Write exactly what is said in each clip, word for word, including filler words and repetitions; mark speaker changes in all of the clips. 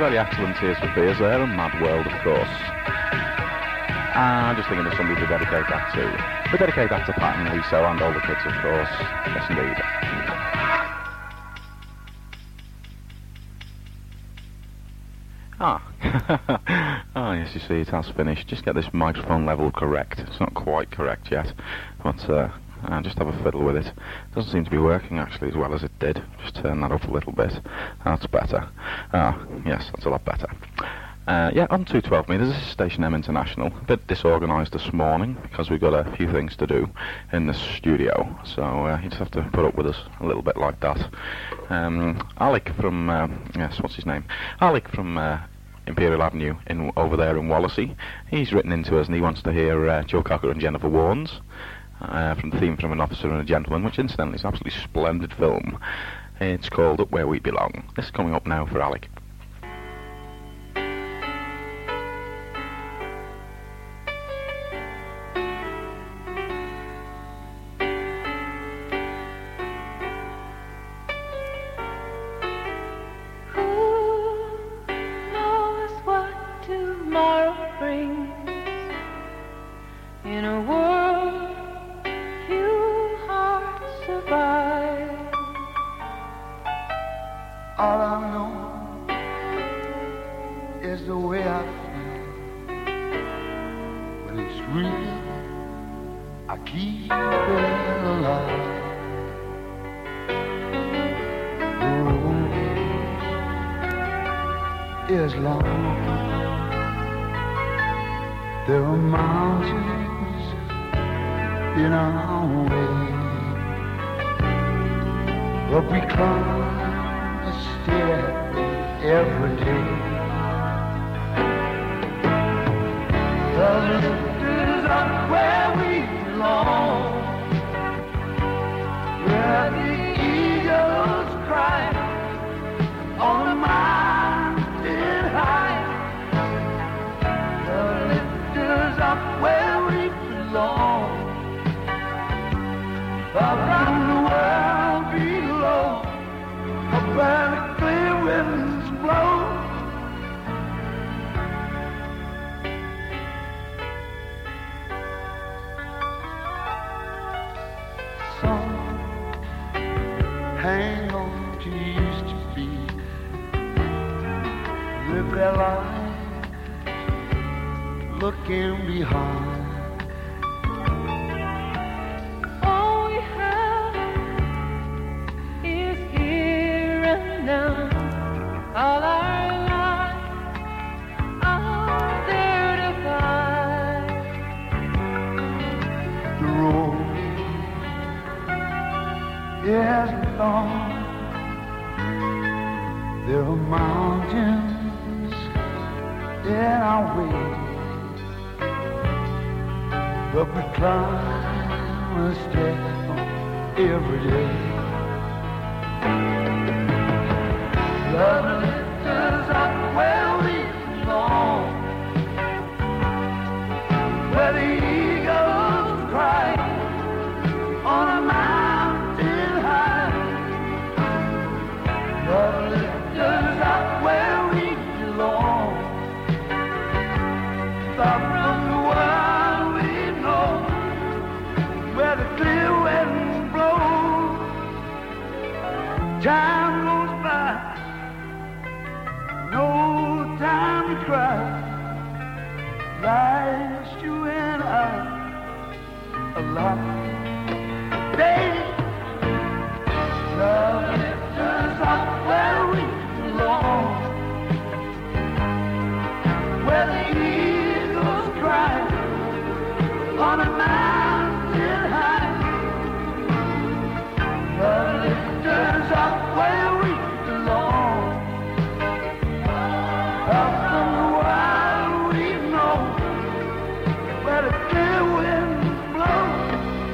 Speaker 1: very excellent Tears for Fears there, and Mad World, of course. I'm just thinking of somebody to dedicate that to. We dedicate that to Pat and Lisa and all the kids, of course. Yes, indeed. Ah. Oh, yes, you see, it has finished. Just get this microphone level correct. It's not quite correct yet, but uh, I'll just have a fiddle with it. Doesn't seem to be working, actually, as well as it did. Just turn that up a little bit. That's better. Ah, yes, that's a lot better. Uh, yeah, on two twelve meters, this is Station M International. A bit disorganised this morning because we've got a few things to do in the studio, so uh, you just have to put up with us a little bit like that. Um, Alec from, uh, yes, what's his name? Alec from uh, Imperial Avenue in over there in Wallasey. He's written into us and he wants to hear uh, Joe Cocker and Jennifer Warnes uh, from the theme from An Officer and a Gentleman, which incidentally is an absolutely splendid film. It's called Up Where We Belong. This is coming up now for Alec.
Speaker 2: Where the clear winds blow.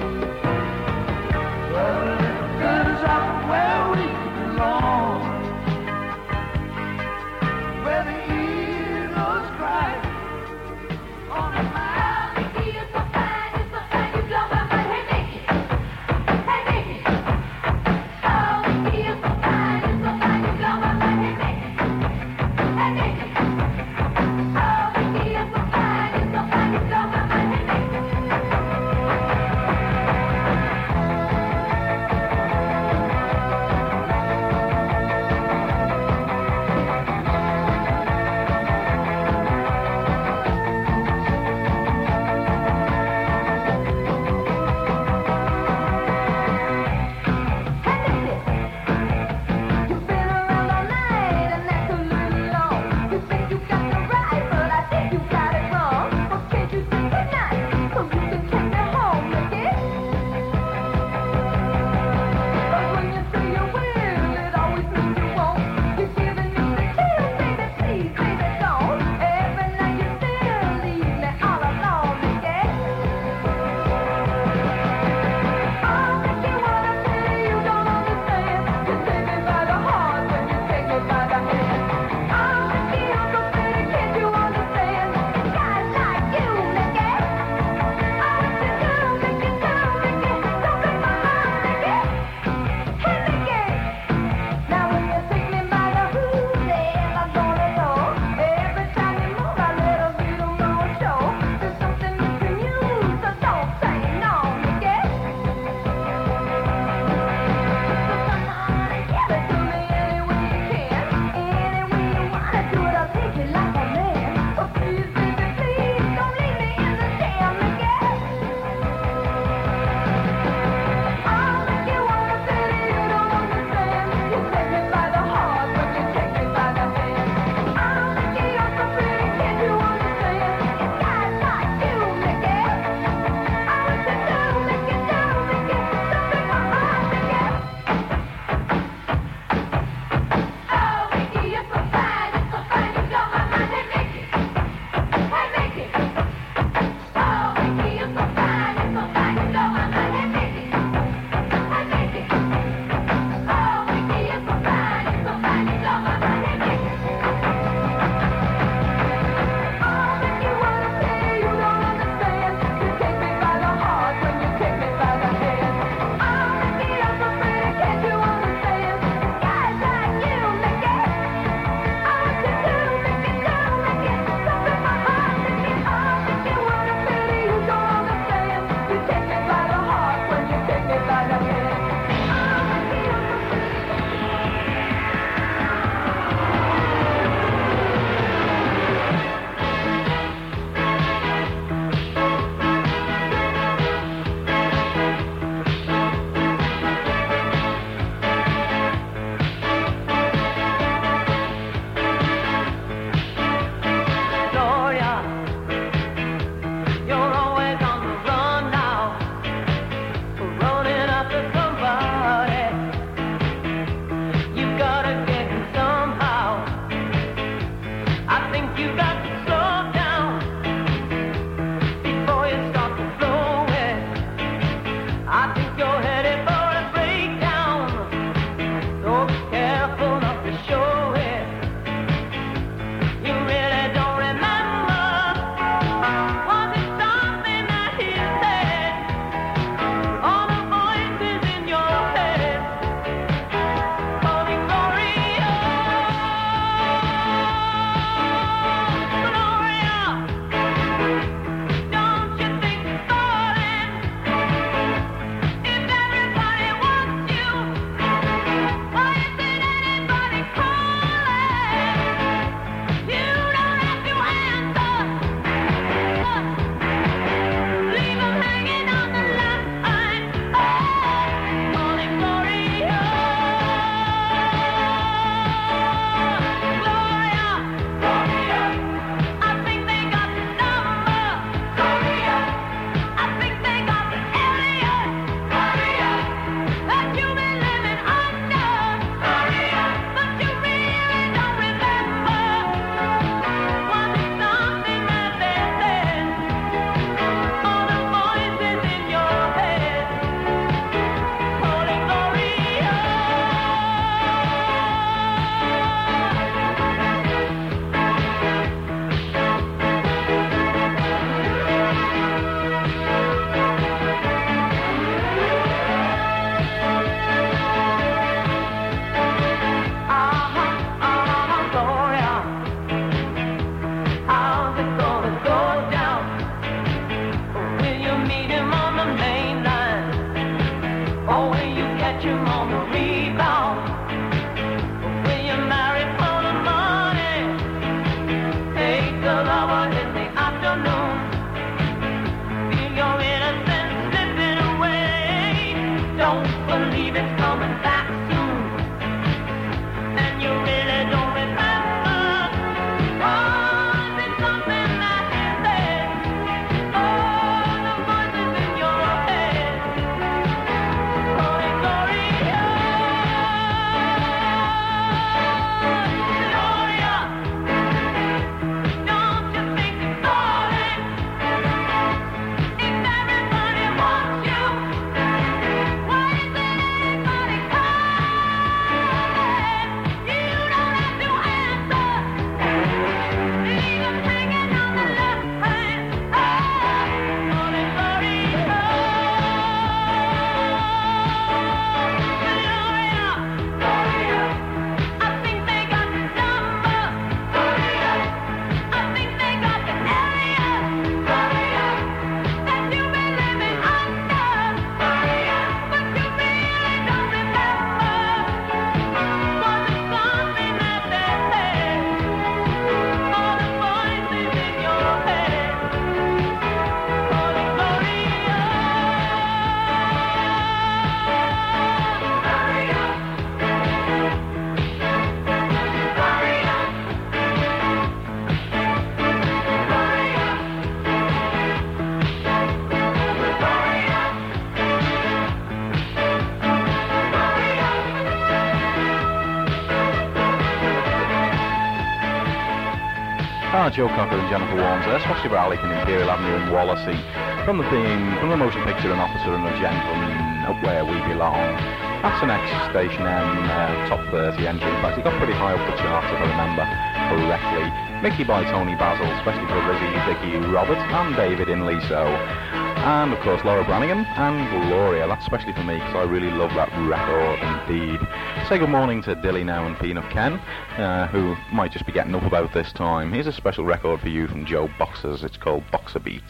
Speaker 1: Joe Cocker and Jennifer Warnes there, especially for Alec and Imperial Avenue in Wallasey. From the theme, from the motion picture An Officer and a Gentleman, Up Where We Belong. That's the next Station M uh, top thirty entry. In fact, it got pretty high up the charts if I remember correctly. Mickey by Tony Basil, especially for Rizzy, Vicky, Robert and David in Liso. And of course Laura Branigan and Gloria. That's especially for me because I really love that record indeed. Say good morning to Dilly now and Peanut Ken, uh, who might just be getting up about this time. Here's a special record for you from Joe Boxers. It's called Boxer Beat.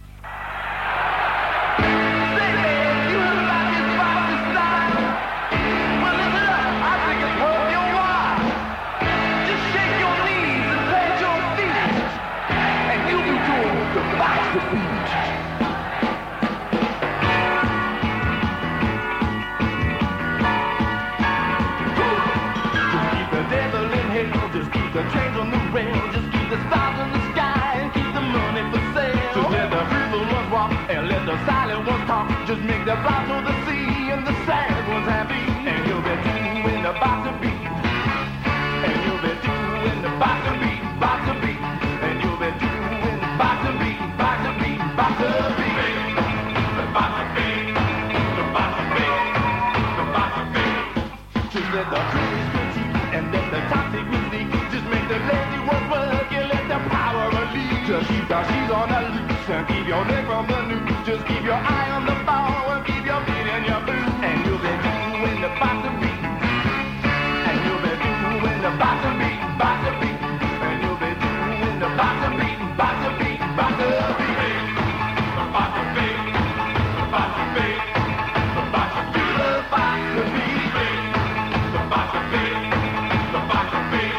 Speaker 2: The trains on the rail, just keep the stars in the sky and keep the money for sale. Just let the people ones walk and let the silent ones talk. Just make the fly to the sea and the sad ones happy. And you'll be doing the boxer beat. And you'll be doing the boxer beat, boxer beat. And you'll be doing the boxer beat, boxer beat, boxer beat. The boxer beat, the boxer beat, the boxer beat. Just let the trees critique and let the toxic music. The lazy ones work and let the power release. Just keep the she's on the loose and keep your leg from the noose. Just keep your eye on the ball and keep your feet in your boots. And you'll be doing the boxer beat. And you'll be doing the boxer beat, boxer beat. And you'll be doing the boxer beat, boxer beat, boxer beat. The boxer beat, the boxer beat, the boxer beat, the boxer beat, the boxer beat, the boxer beat.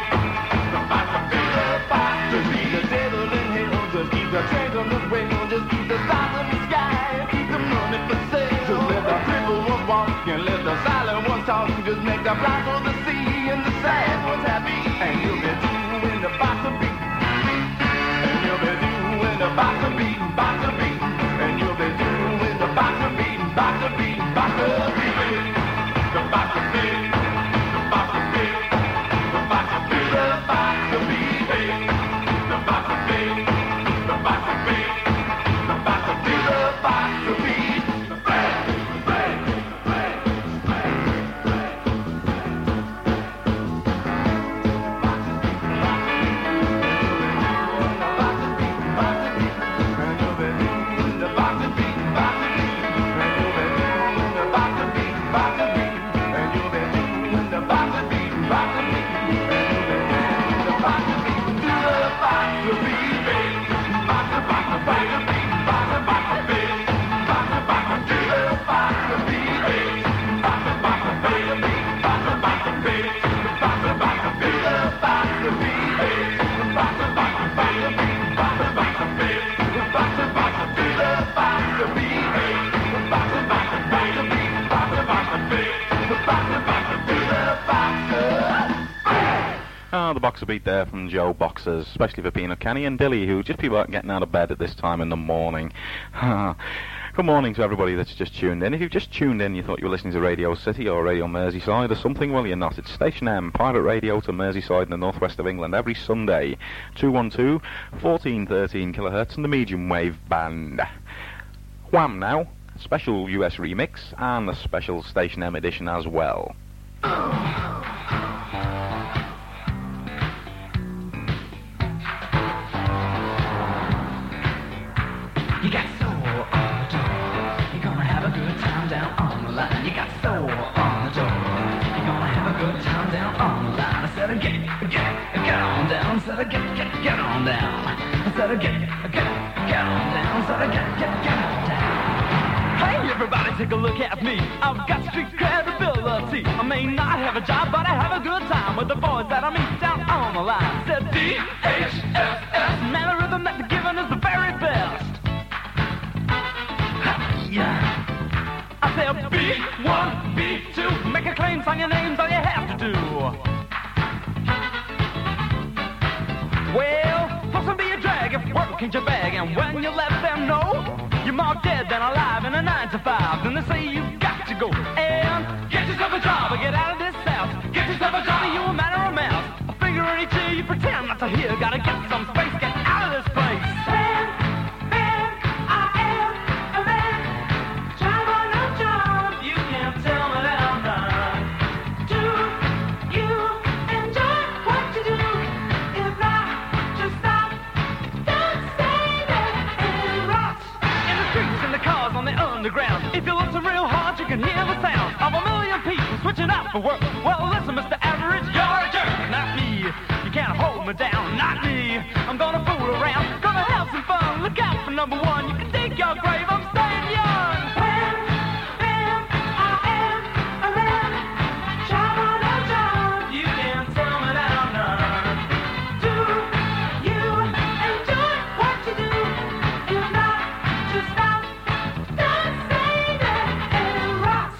Speaker 2: The trains on the rail, just keep the stars in the sky and keep the money for sale. Just let the crippled ones walk and let the silent ones talk. Just make the blind on the sea and the sad ones happy. And you'll be doing the boxer beat. And you'll be doing the boxer beat, boxer beat. And you'll be doing the boxer beat, boxer beat, boxer beat. The boxer beat, the boxer beat, the boxer beat, the boxer beat, the boxer beat. The boxer beat, the boxer beat, the boxer beat, the break, break, break, break, boxer beat, boxer beat, and you'll be doing the boxer beat, boxer beat, and you'll be doing the boxer beat, boxer beat, and you'll be doing the boxer beat, boxer beat, and you'll be doing the boxer beat, do the boxer beat.
Speaker 1: Ah, the boxer beat there from Joe Boxers, especially for Peanut Kenny and Billy, who just be about getting out of bed at this time in the morning. Good morning to everybody that's just tuned in. If you've just tuned in, you thought you were listening to Radio City or Radio Merseyside or something, well, you're not. It's Station M, pirate radio to Merseyside in the northwest of England every Sunday. two one two, fourteen thirteen kilohertz and the medium wave band. Wham now, special U S remix and a special Station M edition as well.
Speaker 3: You got soul on the door. You're gonna have a good time down on the line. You got soul on the door. You're gonna have a good time down on the line. I said, get, get, get on down. I said, get, get, get on down. I said, get, get, get on down. I said, get, get, get on down. Hey, everybody, take a look at me. I've got street credibility. I may not have a job, but I have a good time with the boys that I meet down on the line. I said, D H S S, man, the rhythm that they're giving is the very best. Yeah. I said B one, B two, make a claim, sign your names, all you have to do. Well, supposed to be a drag if work ain't your bag, and when you let them know you're more dead than alive in a nine to five, then they say you got to go and get yourself a job or get out of this house. Get yourself a job or you a man or a mouse. A finger in each ear, you pretend not to hear. Gotta get some space, get racing the cars on the underground. If you listen real hard, you can hear the sound of a million people switching out for work. Well, listen, Mister Average, you're a jerk. Not me. You can't hold me down. Not me. I'm gonna fool around. Gonna have some fun. Look out for number one. You can dig your grave. I'm staying young. When, when I am a man, job on a job, you can't tell me that I'm not. Do you enjoy what you do? If not, just stop. Don't say that it rocks.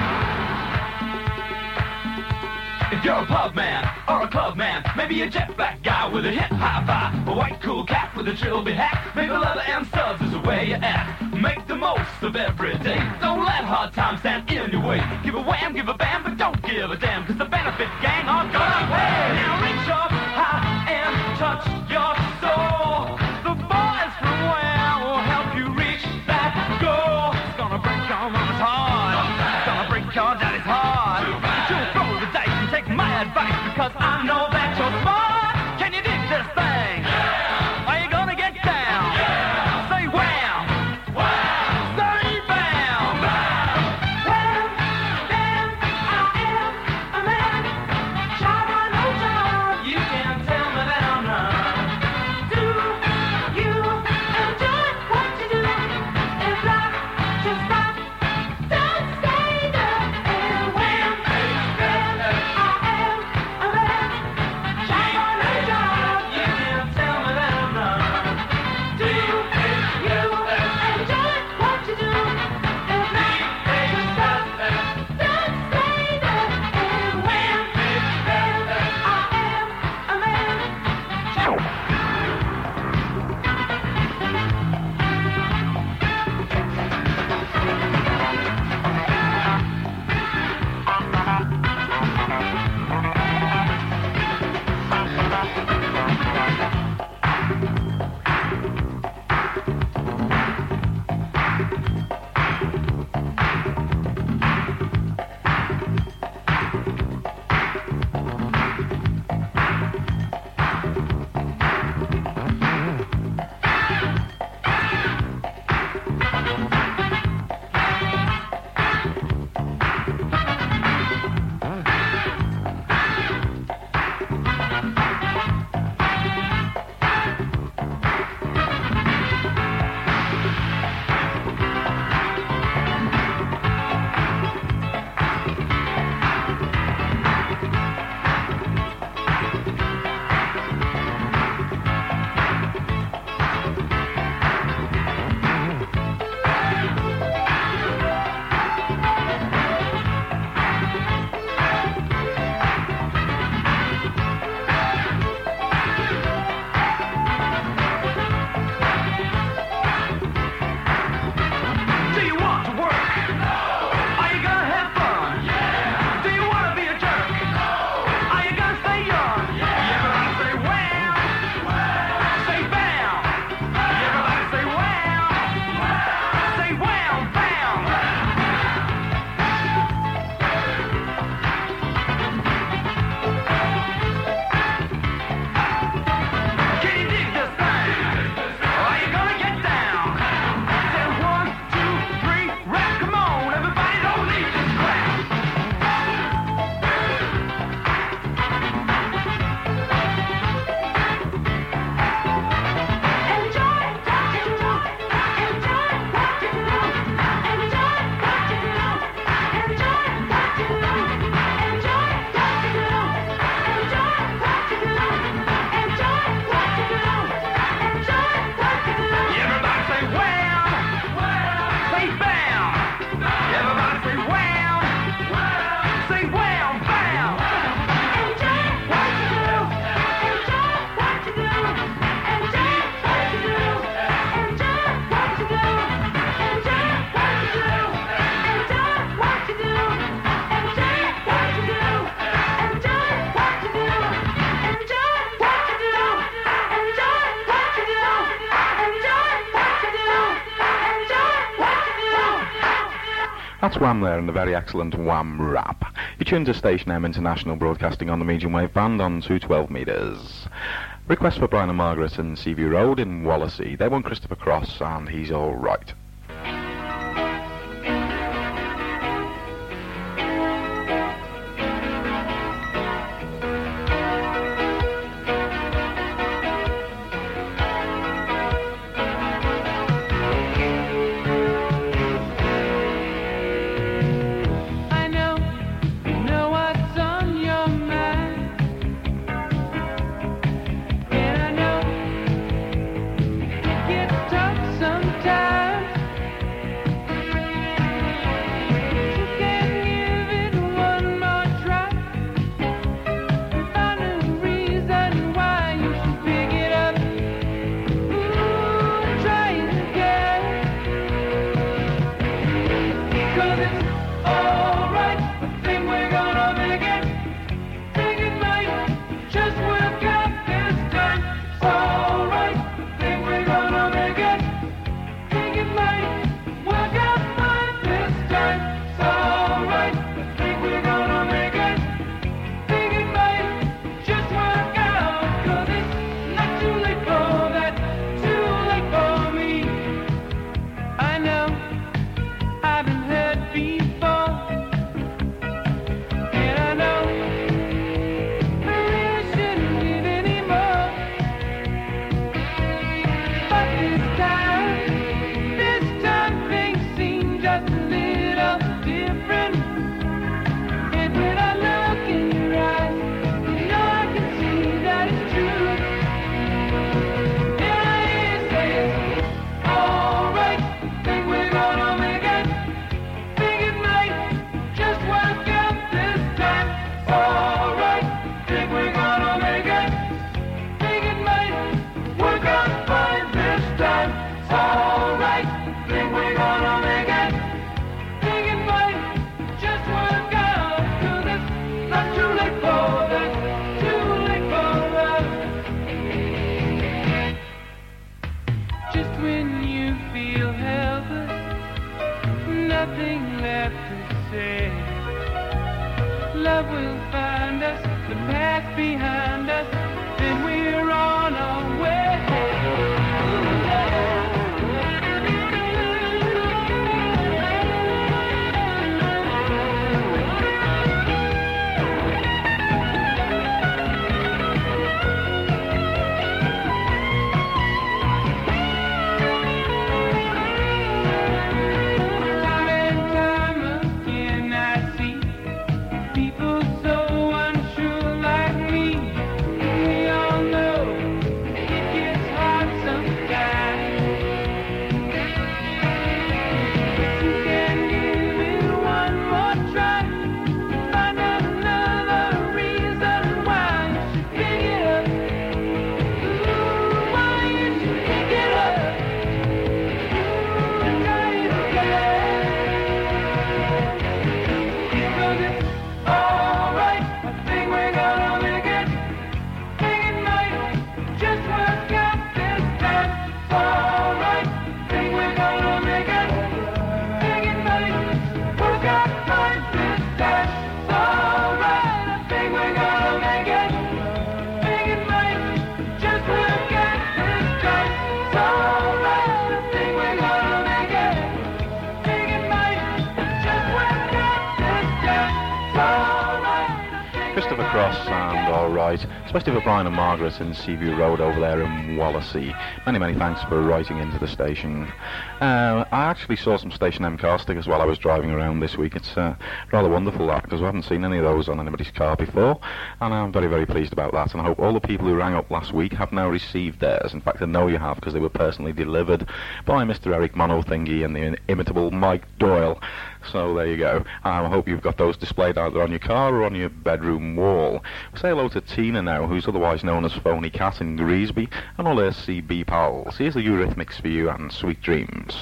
Speaker 3: If you're a pub man or a club man, maybe a jet black guy with a hip high five, a white cool cat with a trilby hat, maybe leather and studs is the way you act. Make the most of every day. Don't let hard times stand in your way. Give a wham, give a bam, but don't give a damn, cause the benefit gang are gonna pay. Now reach up high and touch your soul. The boys from Wham will help you reach that goal. It's gonna break your mama's heart. It's gonna break your daddy's heart. But you'll throw the dice and take my advice, because I know that you're smart. Can you dig this thing? Yeah. Are you gonna get down? Yeah. Say wham! Wham! Say bam! Bam! Wham! Bam! I am a man. Job or no job, you can't tell me that I'm not. Do you enjoy what you do? If not, just stop. Don't say that. And wham! Bam! I am a man. Job or no job, you can't tell me that I'm not. Do you enjoy what you do? If not, just stop. Don't say that. And wham! Bam! I am a man. Do you want to work? No. Are you gonna have fun? Yeah. Do you wanna be a jerk? No. Are you gonna stay young? Yeah. Everybody say wham! Wham! Say bam! Bam! Everybody say wham! Wham! Say wham! Bam! Can you dig this thing? Are you gonna get down? Say one, two, three, rap, come on, everybody don't leave this crap. Enjoy what you do. Enjoy what you do. Enjoy what you do. Enjoy what you do. Enjoy what you do. Enjoy what you do. Enjoy what you do. Enjoy what you do. Everybody say wham! Say bam! Everybody say wham! Say wham! Bam! Enjoy what you do! Enjoy what you do! Enjoy what you do! Enjoy what you do! Enjoy what you do! Enjoy what you do! Enjoy what you do! Enjoy what you do! Enjoy what you do! Enjoy what you do!
Speaker 1: That's Wham there, and the very excellent Wham Rap. You tuned to Station M International, broadcasting on the medium wave band on two twelve metres. Request for Brian and Margaret in Seaview Road in Wallasey. They want Christopher Cross, and he's all right. And all right, especially for Brian and Margaret in Seaview Road over there in Wallasey. Many, many thanks for writing into the station. Uh, I actually saw some Station M car stickers while I was driving around this week. It's uh, rather wonderful, that, because we haven't seen any of those on anybody's car before, and I'm very, very pleased about that, and I hope all the people who rang up last week have now received theirs. In fact, I know you have, because they were personally delivered by Mister Eric Monothingy and the inimitable Mike Doyle. So there you go. Um, I hope you've got those displayed either on your car or on your bedroom wall. Say hello to Tina now, who's otherwise known as Phony Cat in Greasby, and all her C B pals. Here's the Eurythmics for you and Sweet Dreams.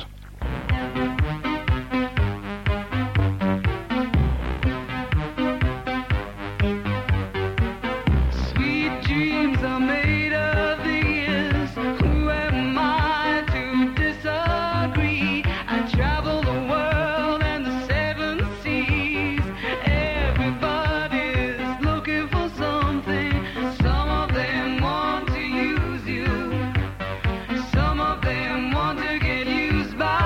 Speaker 4: Sweet dreams are made of these. Who am I to disagree? I travel the world and the seven seas. Everybody's looking for something. Some of them want to use you. Some of them want to get used by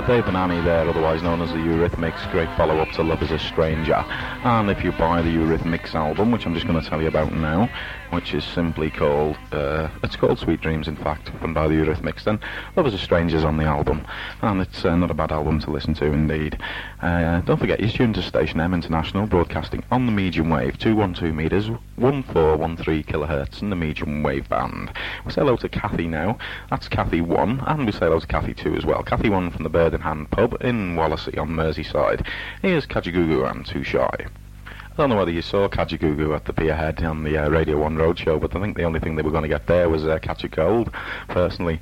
Speaker 1: Dave and Annie there, otherwise known as the Eurythmics, great follow-up to Love is a Stranger. And if you buy the Eurythmics album, which I'm just going to tell you about now, which is simply called, uh, it's called Sweet Dreams, in fact, and by the Eurythmics, then Love is a Stranger's on the album. And it's uh, not a bad album to listen to, indeed. Uh, don't forget, you're tuned to Station M International, broadcasting on the medium wave, two one two metres, one four one three kilohertz, and the medium wave band. We say hello to Kathy now. That's Kathy one, and we say hello to Kathy two as well. Kathy one from the Bird in Hand pub in Wallasey on Merseyside. Here's Kajagoogoo and Too Shy. I don't know whether you saw Kajagoogoo at the Pierhead on the uh, Radio one Roadshow, but I think the only thing they were going to get there was uh, Catch a Cold, personally.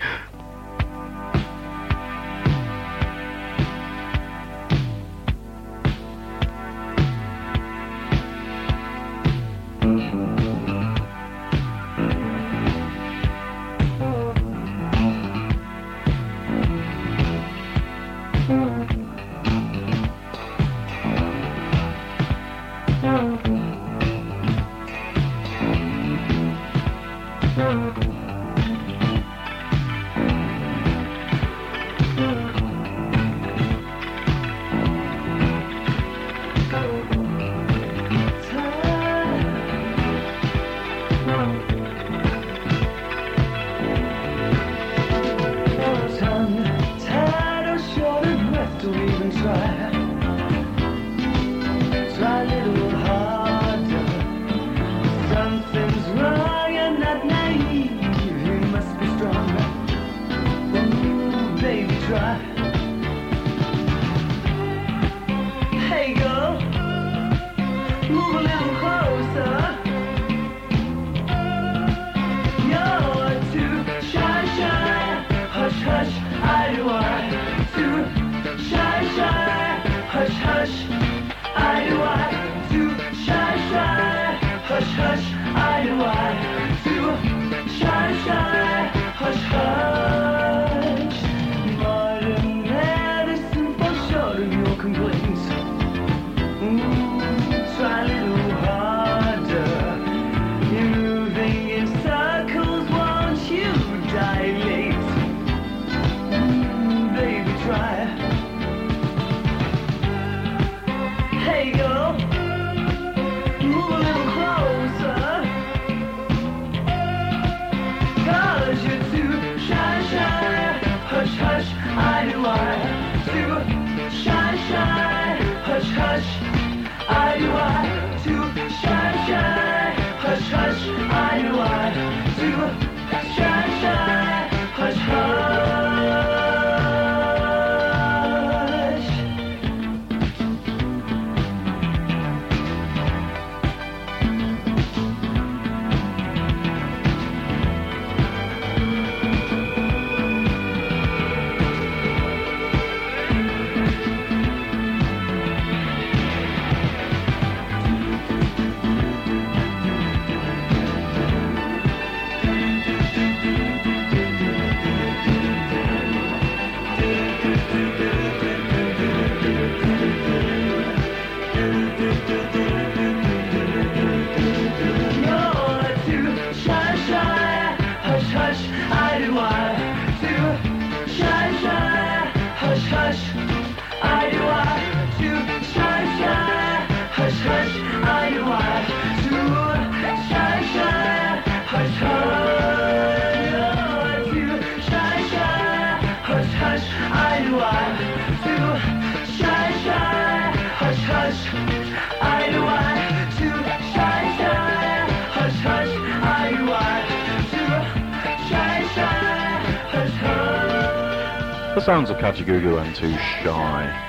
Speaker 1: The sounds of Kajagoogoo and Too Shy.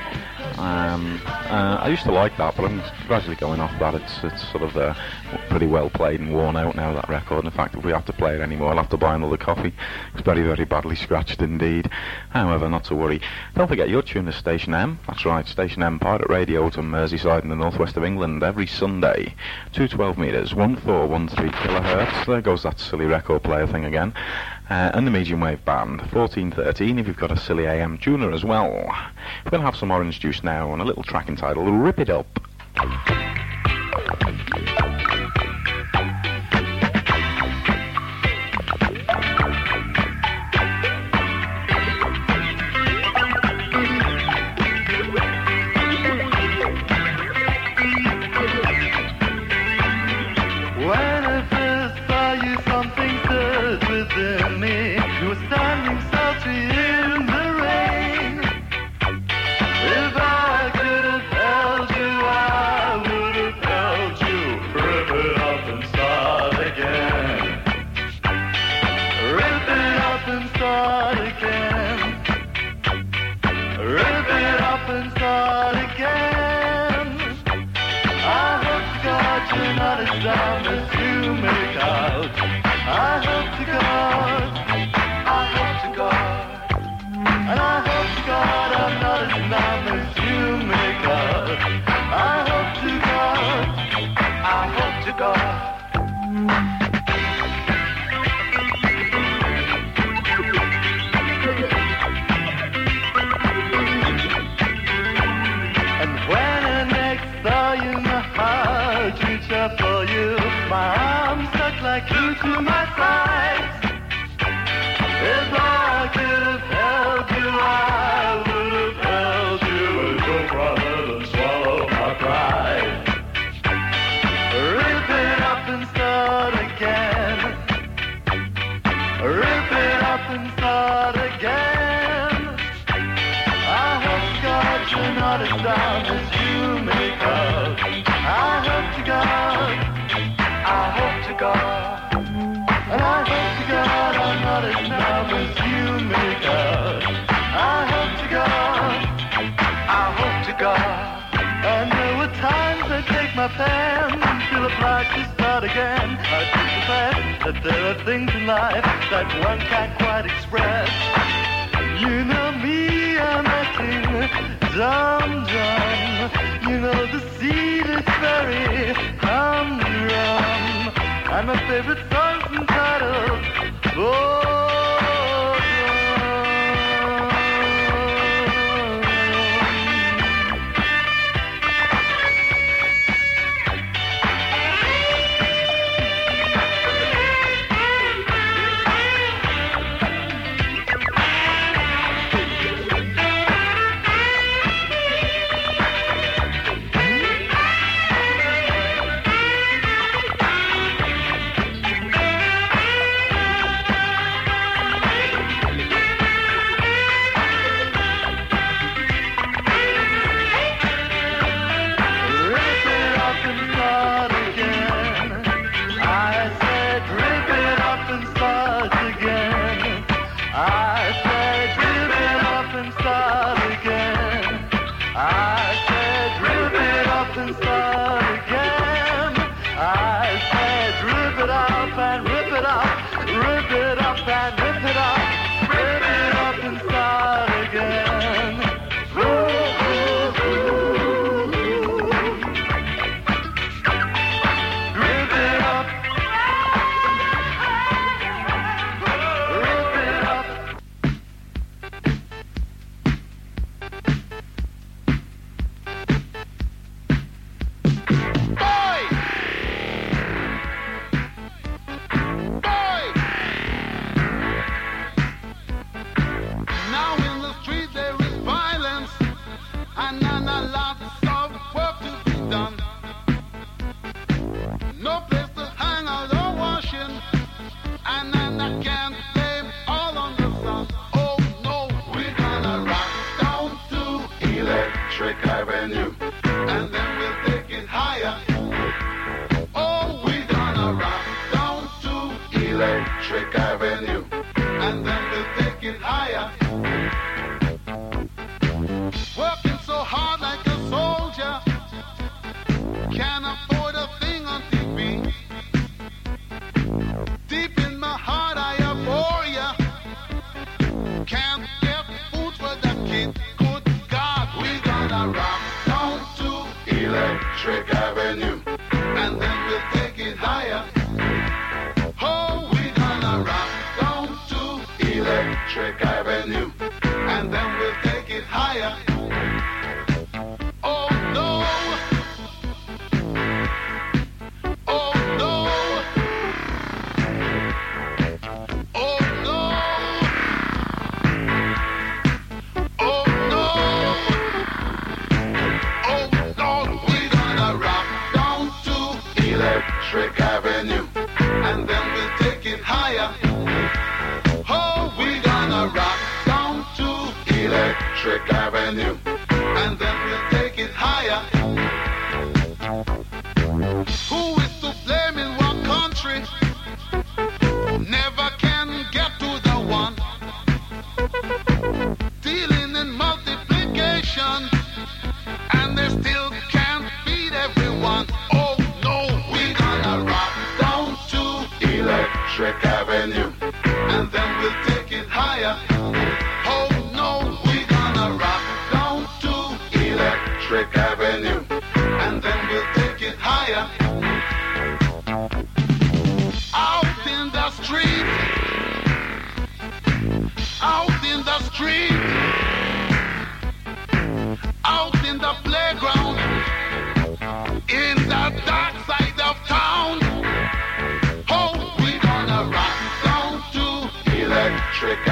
Speaker 1: Um, uh, I used to like that, but I'm gradually going off that. It's it's sort of uh, pretty well played and worn out now, that record. In fact, if we have to play it anymore, I'll have to buy another copy. It's very, very badly scratched indeed. However, not to worry. Don't forget, you're tuned to Station M. That's right, Station M, Pirate Radio to Merseyside in the northwest of England every Sunday. two twelve metres, one four one three kilohertz. There goes that silly record player thing again. Uh, and the medium wave band, fourteen thirteen if you've got a silly A M tuner as well. We're going to have some orange juice now and a little track entitled Rip It Up.
Speaker 2: you're not as dumb as you make out. I hope to God, I hope to God, and I hope to God I'm not as dumb as you make out. I hope to God, I hope to God. And when I next saw you, my heart reached out for you. My arms stuck like glue to my sides. If I could have held you, I would have held you. But your brother and swallow my pride. Rip it up and start again. Rip it up and start again. I hope to God you're not as dumb as you make out. I hope to God, I hope to God, and I hope to God I'm not as dumb as you make out. I hope to God, I hope to God. And there were times I take my pen and feel obliged to start again. I think the fact that there are things in life that one can't quite express. You know me, I'm acting dumb, dumb. You know the seed is very humdrum. And my favorite song's entitled Oh.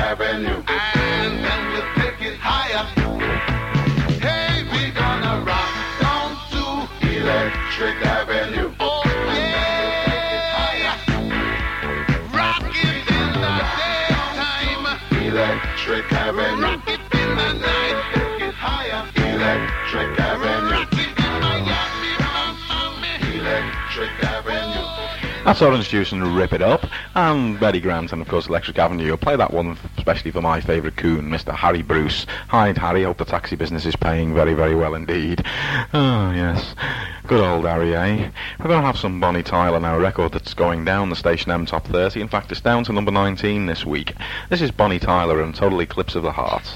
Speaker 5: Avenue. And then we'll take it higher. Hey, we're gonna rock down to Electric Avenue. Oh, yeah. Rock it in the daytime. Electric Avenue. Rock it in the night. Take it higher. Electric Avenue. Rock it in Miami, Miami. Electric Avenue.
Speaker 1: That's Orange Juice and Rip It Up, and Betty Grant, and of course Electric Avenue. I'll play that one especially for my favourite coon, Mister Harry Bruce. Hi Harry, hope the taxi business is paying very, very well indeed. Oh yes, good old Harry, eh? We're going to have some Bonnie Tyler now, a record that's going down the Station M Top thirty. In fact, it's down to number nineteen this week. This is Bonnie Tyler and Total Eclipse of the Heart.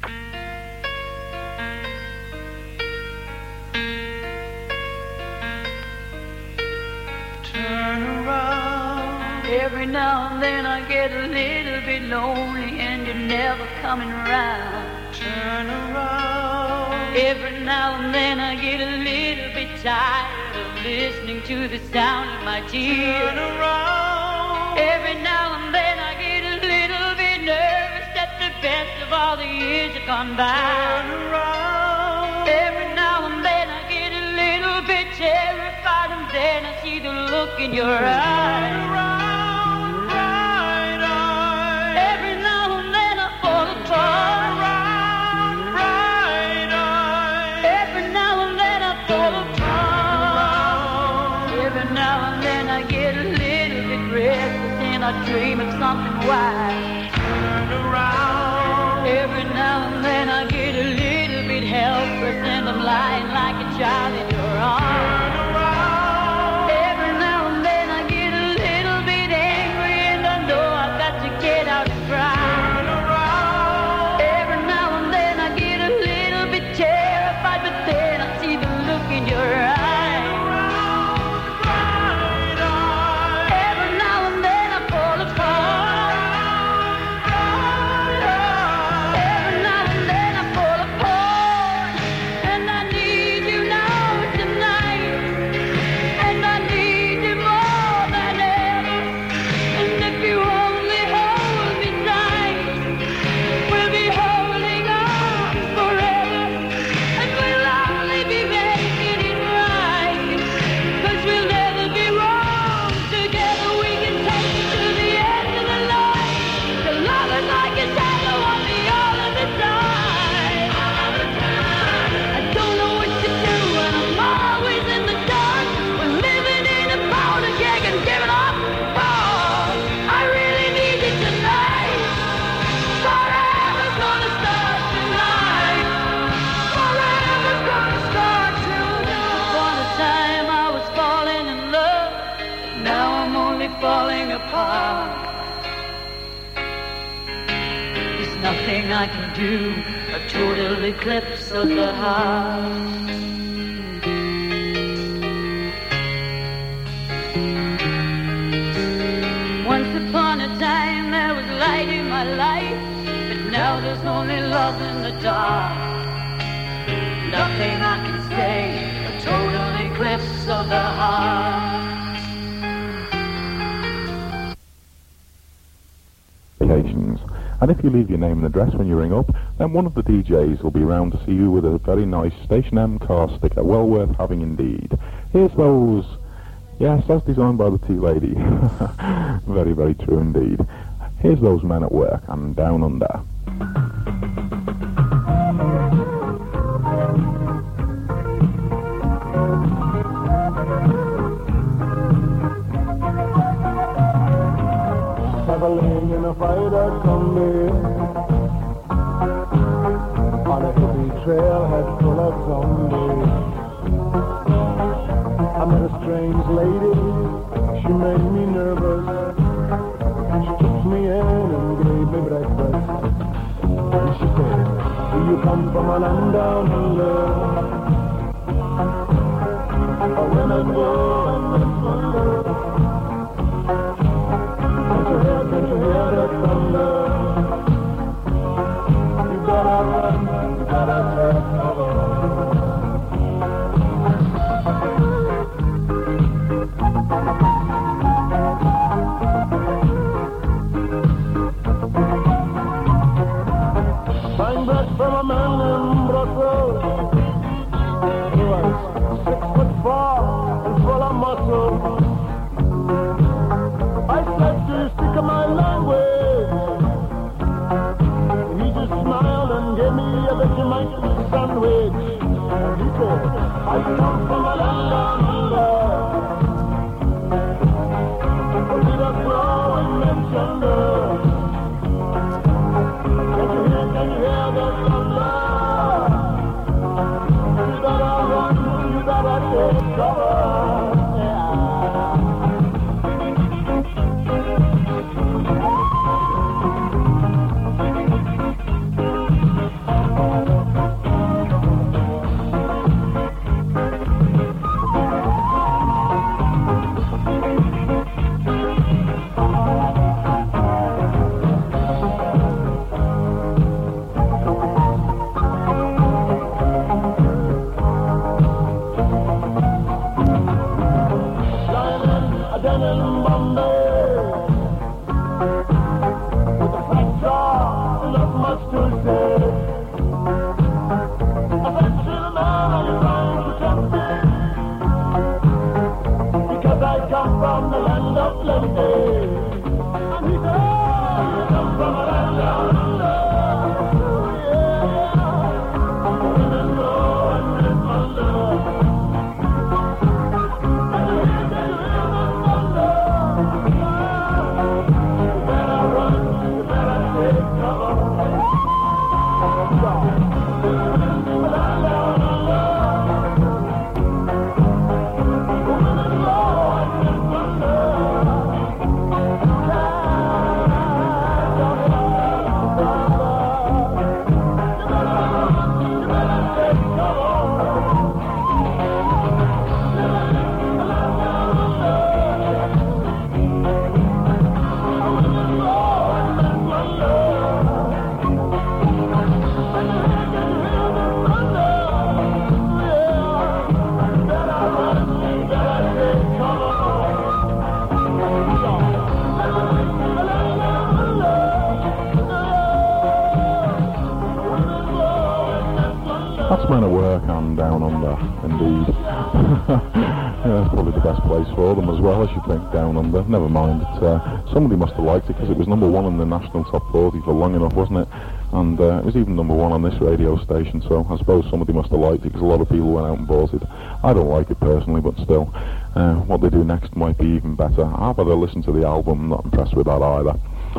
Speaker 6: Every now and then I get a little bit lonely and you're never coming around. Turn around. Every now and then I get a little bit tired of listening to the sound of my tears. Turn around. Every now and then I get a little bit nervous that the best of all the years have gone by. Turn around. Every now and then I get a little bit terrified and then I see the look in your eyes. Turn around. I dream of something wild. Turn around. Every now and then I get a little bit helpless and I'm lying like a child in your arms. Turn around. Every now and then I get a little bit angry and I know I've got to get out and cry. Turn around. Every now and then I get a little bit terrified, but then I see the look in your eyes. I can do a total eclipse of the heart. Once upon a time there was light in my life, but now there's only love in the dark. Nothing I can say, a total eclipse of the heart.
Speaker 1: Occasions. And if you leave your name and address when you ring up, then one of the D Js will be round to see you with a very nice Station M car sticker, well worth having indeed. Here's those, yes, that's designed by the tea lady. Very, very true indeed. Here's those Men at Work and Down Under.
Speaker 7: Traveling in a freighter combi on a hippie trailhead full of zombies. I met a strange lady, she made me nervous. She took me in and gave me breakfast. And she said, do you come from a land down under? A women go and men wonder. Can't you hear, can't you hear the thunder? You gotta run, you gotta take cover. London and Bombay. With a flat jaw, not much to say. I said, little man, are you trying to tempt me? Because I come from the land of plenty. And he said, oh, you come from a land down under.
Speaker 8: That's Men at Work and Down Under, indeed. Yeah, that's probably the best place for them as well, I should think, Down Under. Never mind, it, uh, somebody must have liked it because it was number one in the national top forty for long enough, wasn't it? And uh, it was even number one on this radio station, so I suppose somebody must have liked it because a lot of people went out and bought it. I don't like it personally, but still, uh, what they do next might be even better. I've had a listen to the album, I'm not impressed with that either.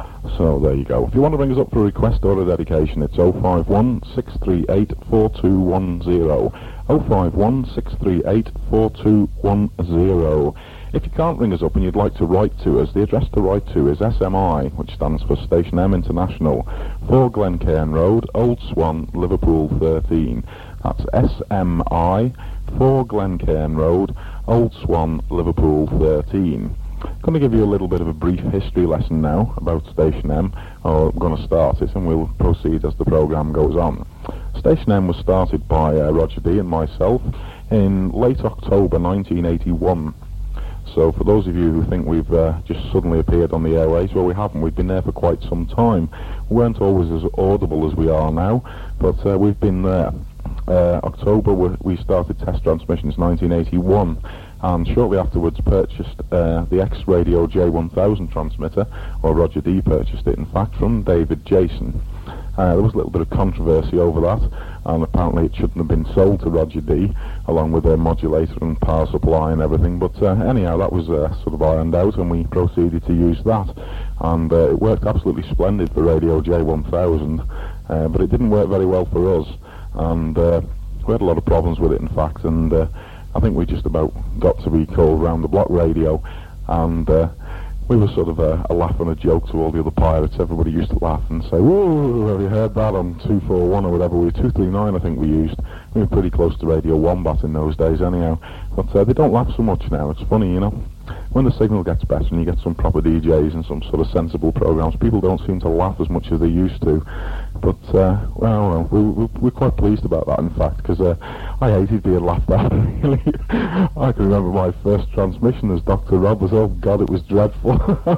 Speaker 8: So there you go. If you want to ring us up for a request or a dedication, it's oh five one, six three eight, four two one oh. oh five one, six three eight, four two one oh. If you can't ring us up and you'd like to write to us, the address to write to is S M I, which stands for Station M International, four Glencairn Road, Old Swan, Liverpool thirteen. That's S M I, four Glencairn Road, Old Swan, Liverpool thirteen. I'm going to give you a little bit of a brief history lesson now about Station M. Oh, I'm going to start it and we'll proceed as the programme goes on. Station M was started by uh, Roger D and myself in late October nineteen eighty-one. So for those of you who think we've uh, just suddenly appeared on the airways, well, we haven't. We've been there for quite some time. We weren't always as audible as we are now, but uh, we've been there. Uh, October we, we started test transmissions nineteen eighty-one. And shortly afterwards purchased uh, the X-Radio J one thousand transmitter, or Roger D purchased it in fact, from David Jason. Uh, there was a little bit of controversy over that, and apparently it shouldn't have been sold to Roger D, along with their modulator and power supply and everything, but uh, anyhow, that was uh, sort of ironed out, and we proceeded to use that. And uh, it worked absolutely splendid for Radio J one thousand, uh, but it didn't work very well for us, and uh, we had a lot of problems with it in fact, and uh, I think we just about got to be called round the block radio, and uh, we were sort of a, a laugh and a joke to all the other pirates. Everybody used to laugh and say, "Whoa, have you heard that on two forty-one or whatever?" We were two thirty-nine, I think we used. We were pretty close to Radio Wombat in those days anyhow. But uh, they don't laugh so much now. It's funny, you know. When the signal gets better and you get some proper D Js and some sort of sensible programs, people don't seem to laugh as much as they used to. But, uh, well, well we, we, we're quite pleased about that, in fact, because uh, I hated being laughed at, really. I can remember my first transmission as Doctor Rob was, oh God, it was dreadful.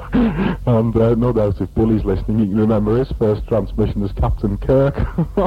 Speaker 8: And uh, no doubt if Billy's listening, you can remember his first transmission as Captain Kirk.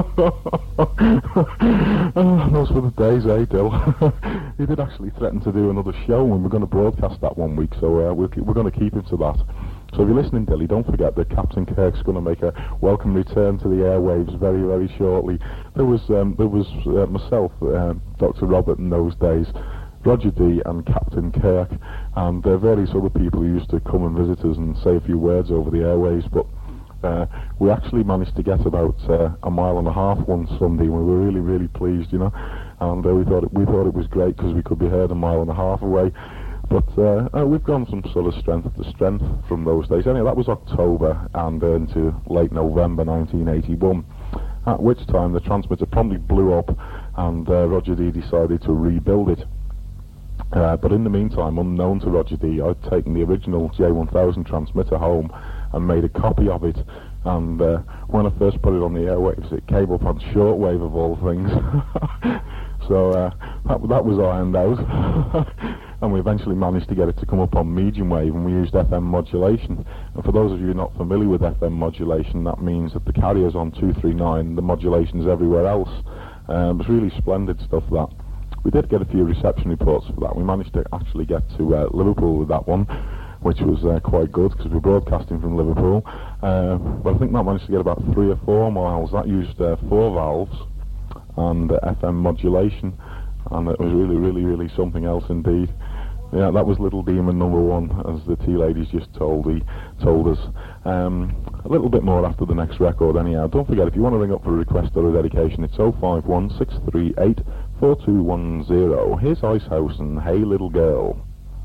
Speaker 8: Oh, those were the days, eh, Dill? He did actually threaten to do another show, and we're going to broadcast that one week, so uh, we'll keep, we're going to keep him to that. So if you're listening, Dilly, don't forget that Captain Kirk's going to make a welcome return to the airwaves very, very shortly. There was um, there was uh, myself, uh, Doctor Robert in those days, Roger D and Captain Kirk, and uh, various other people who used to come and visit us and say a few words over the airwaves, but uh, we actually managed to get about uh, a mile and a half one Sunday, and we were really, really pleased, you know, and uh, we thought it, we thought it was great because we could be heard a mile and a half away. But uh, uh, we've gone from sort of strength to strength from those days. Anyway, that was October and uh, into late November nineteen eighty-one, at which time the transmitter promptly blew up and uh, Roger D decided to rebuild it. Uh, but in the meantime, unknown to Roger D, I'd taken the original J one thousand transmitter home and made a copy of it. And uh, when I first put it on the airwaves, it came up on shortwave of all things. So uh, that, that was ironed out. and we eventually managed to get it to come up on medium wave, and we used F M modulation. And for those of you not familiar with F M modulation, that means that the carrier's on two three nine, the modulation's everywhere else. Um, it's really splendid stuff, that. We did get a few reception reports for that. We managed to actually get to uh, Liverpool with that one, which was uh, quite good because we're broadcasting from Liverpool. Uh, but I think that managed to get about three or four miles. That used uh, four valves and uh, F M modulation, and it was really, really, really something else indeed. Yeah, that was Little Demon number one, as the tea ladies just told, the, told us. Um, a little bit more after the next record anyhow. Don't forget, if you want to ring up for a request or a dedication, it's oh five one, six three eight, four two one zero. Here's Icehouse and Hey Little Girl.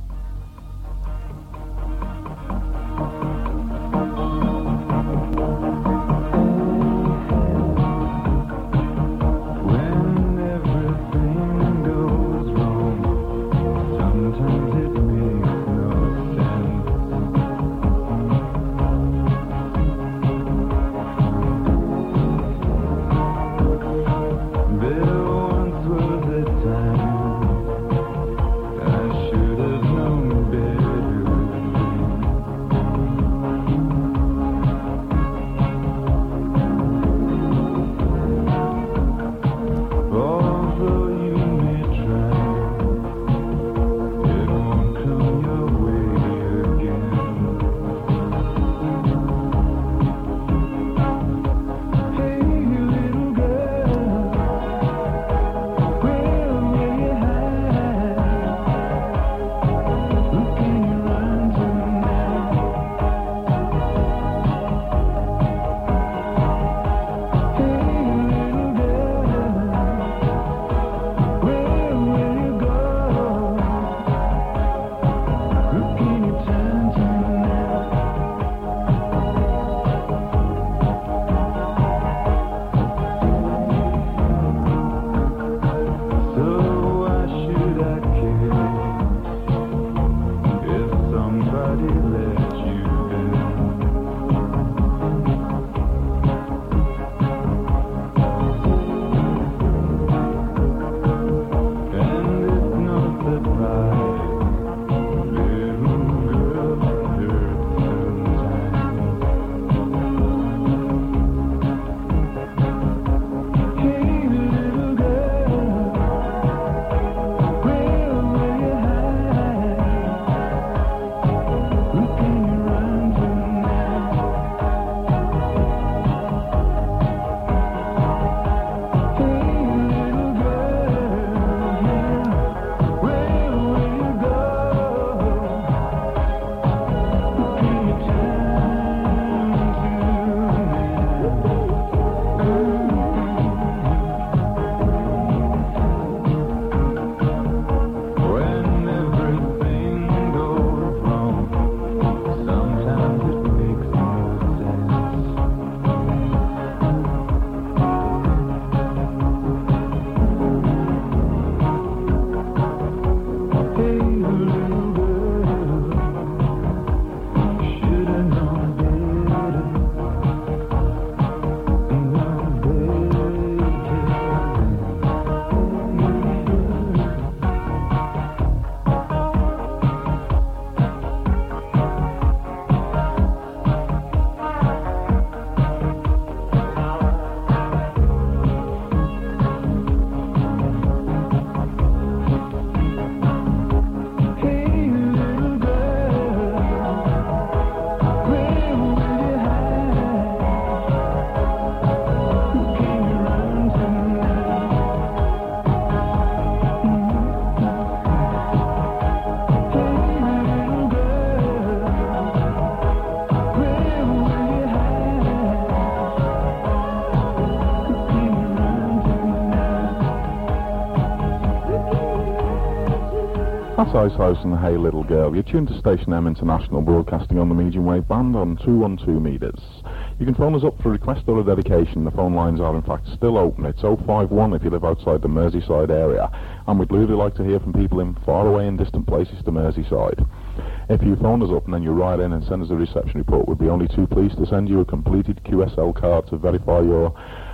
Speaker 8: That's Icehouse and Hey Little Girl. You're tuned to Station M International, broadcasting on the medium wave band on two one two metres. You can phone us up for a request or a dedication. The phone lines are in fact still open. It's oh five one if you live outside the Merseyside area, and we'd really like to hear from people in far away and distant places to Merseyside. If you phone us up and then you write in and send us a reception report, we'd be only too pleased to send you a completed Q S L card to verify your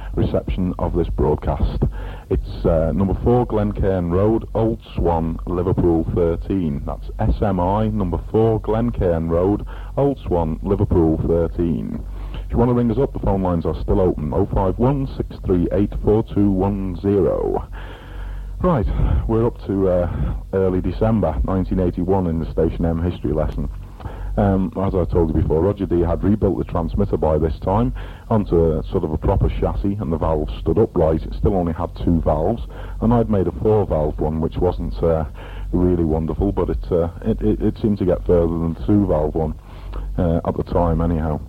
Speaker 8: reception of this broadcast. It's uh, number four Glencairn Road, Old Swan, Liverpool thirteen. That's S M I, number four Glencairn Road, Old Swan, Liverpool thirteen. If you want to ring us up, the phone lines are still open, oh five one, six three eight, four two one zero. Right, we're up to uh, early December nineteen eighty-one in the Station M history lesson. Um, as I told you before, Roger D had rebuilt the transmitter by this time onto a, sort of a proper chassis, and the valves stood upright. It still only had two valves, and I'd made a four-valve one, which wasn't uh, really wonderful, but it, uh, it, it, it seemed to get further than the two-valve one uh, at the time anyhow.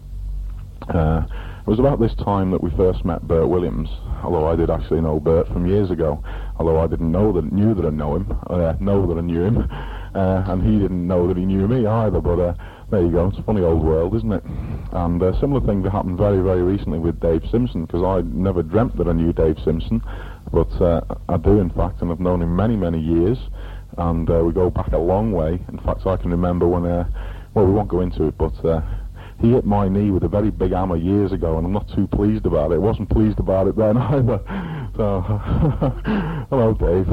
Speaker 8: Uh, it was about this time that we first met Bert Williams, although I did actually know Bert from years ago, although I didn't know that knew that I know him, uh, know that I knew him, uh, and he didn't know that he knew me either, but uh, there you go, it's a funny old world, isn't it? And a similar thing that happened very, very recently with Dave Simpson, because I never dreamt that I knew Dave Simpson, but uh, I do in fact, and I've known him many, many years, and uh, we go back a long way. In fact, I can remember when, uh, well, we won't go into it, but uh, he hit my knee with a very big hammer years ago, and I'm not too pleased about it. I wasn't pleased about it then either. So, hello, Dave.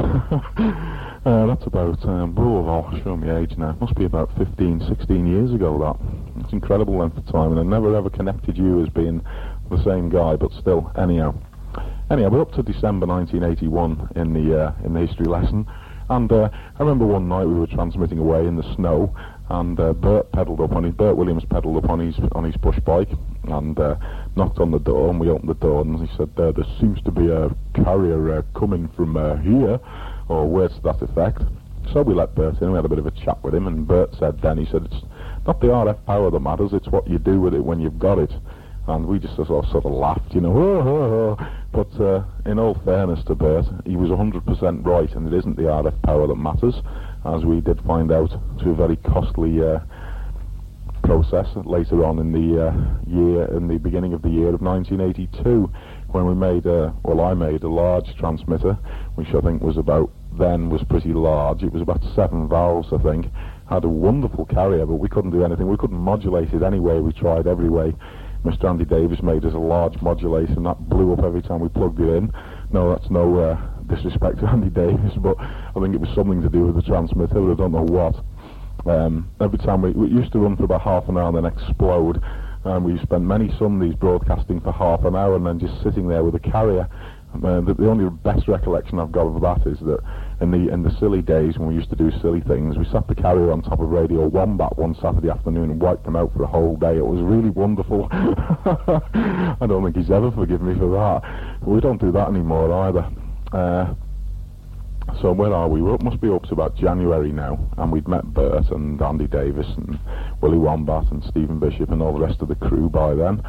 Speaker 8: uh, that's about, um, oh, I'll show my age now. Must be about fifteen, sixteen years ago, that. It's incredible length of time, and I never ever connected you as being the same guy, but still, anyhow. Anyhow, we're up to December nineteen eighty-one in the, uh, in the history lesson, and uh, I remember one night we were transmitting away in the snow, and uh, Bert pedalled up on his, Bert Williams pedalled up on his on his push bike and uh, knocked on the door, and we opened the door, and he said, uh, there seems to be a carrier uh, coming from uh, here, or words to that effect. So we let Bert in, we had a bit of a chat with him, and Bert said then, he said, it's not the R F power that matters, it's what you do with it when you've got it. And we just sort of, sort of laughed, you know, oh, oh, oh. But uh, in all fairness to Bert, he was one hundred percent right, and it isn't the R F power that matters, as we did find out to a very costly uh, process later on in the uh, year, in the beginning of the year of nineteen eighty-two, when we made, a, well I made a large transmitter, which I think was about, then was pretty large. It was about seven valves, I think. Had a wonderful carrier, but we couldn't do anything. We couldn't modulate it anyway. We tried every way. Mister Andy Davis made us a large modulator, and that blew up every time we plugged it in. No, that's no uh, disrespect to Andy Davis, but I think it was something to do with the transmitter, but I don't know what. Um, every time we, we used to run for about half an hour and then explode, and we spent many Sundays broadcasting for half an hour and then just sitting there with a carrier. Uh, the, the only best recollection I've got of that is that in the in the silly days when we used to do silly things, we sat the carrier on top of Radio Wombat one Saturday afternoon and wiped them out for a whole day. It was really wonderful. I don't think he's ever forgiven me for that. But we don't do that anymore either. Uh, so where are we? We must be up to about January now, and we'd met Bert and Andy Davis and Willie Wombat and Stephen Bishop and all the rest of the crew by then.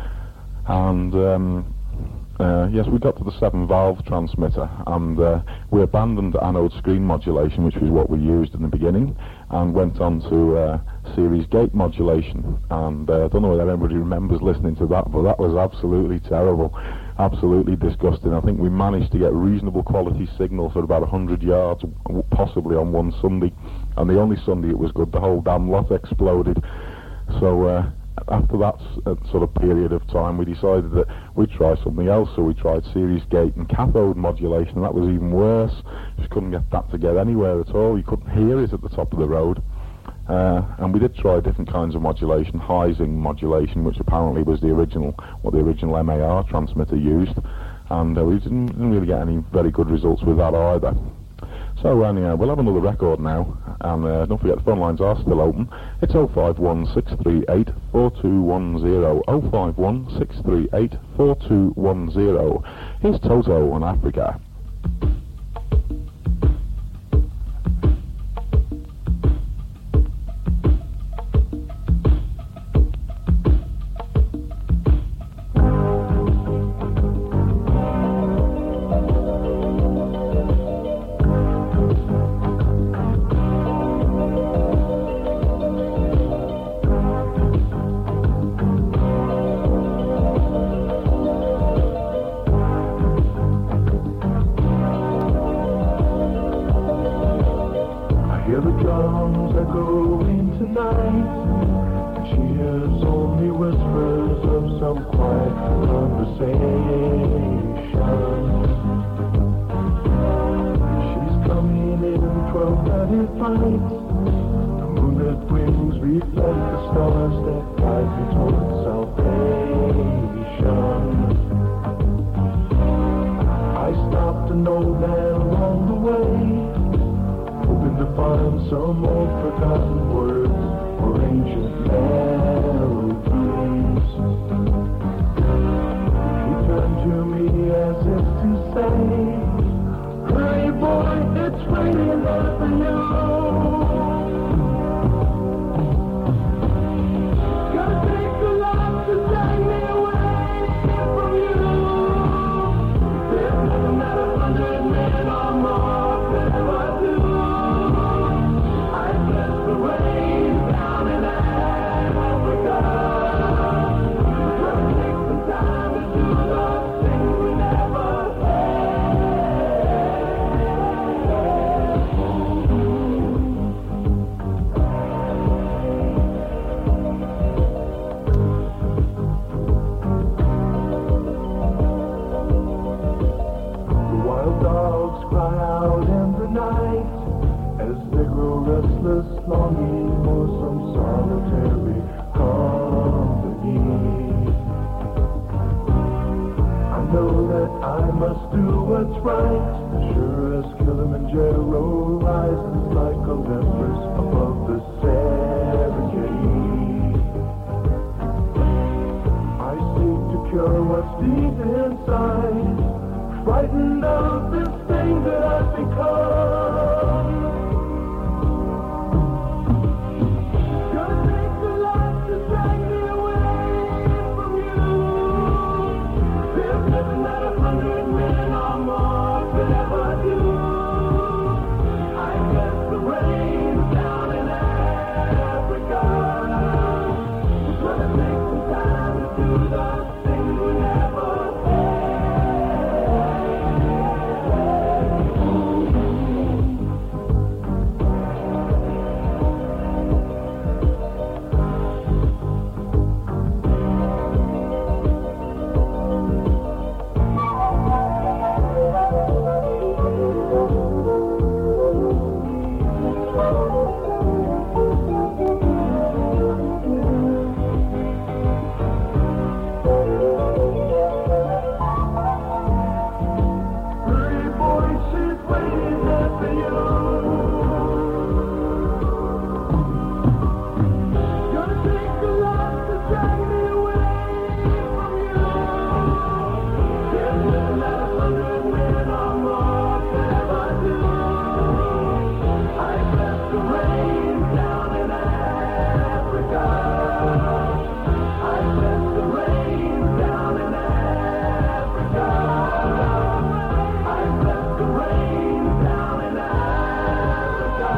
Speaker 8: And um, Uh, yes, we got to the seven-valve transmitter, and uh, we abandoned anode screen modulation, which was what we used in the beginning, and went on to uh, series gate modulation. And uh, I don't know whether everybody remembers listening to that, but that was absolutely terrible, absolutely disgusting. I think we managed to get reasonable quality signal for about one hundred yards, possibly on one Sunday, and the only Sunday it was good, the whole damn lot exploded. So uh, after that uh, sort of period of time, we decided that we'd try something else, so we tried series gate and cathode modulation, and that was even worse. Just couldn't get that to get anywhere at all. You couldn't hear it at the top of the road. Uh, and we did try different kinds of modulation, Heising modulation, which apparently was the original, what the original M A R transmitter used, and uh, we didn't, didn't really get any very good results with that either. So anyhow, we'll have another record now, and uh, don't forget the phone lines are still open. It's oh five one, six three eight, four two one zero, oh five one, six three eight, four two one zero. Here's Toto on Africa.
Speaker 7: She hears only whispers of some quiet conversation. night. The moonlit wings reflect the stars that guide me towards salvation. I stopped an old man along the way, hoping to find some old forgotten words or ancient melodies. He turned to me as if to say, "Hurry, boy, it's raining there for you. Gotta take a lot to drag me away from you. There's nothing that a hundred men or more could ever do. I bless the rain down in Africa. Gotta take some time to do the things we never The wild dogs cry out in the night as they grow restless, longing for some solitary company. I know that I must do what's right, sure as Kilimanjaro rises like Olympus above the Serengeti. I seek to cure what's deep inside, frightened of this thing that I've become. Gonna take a lot to drag me away from you. There's nothing that a hundred men or more could ever do. I guess the rain down in Africa. Gonna take some time to do the things we never Pretty boy, she's waiting there for you. Gonna take a lot to drag me away from you. There's nothing that a hundred men or more could ever do. I bless the rain down in Africa. I bless the rain down in Africa. I bless the rain down in Africa.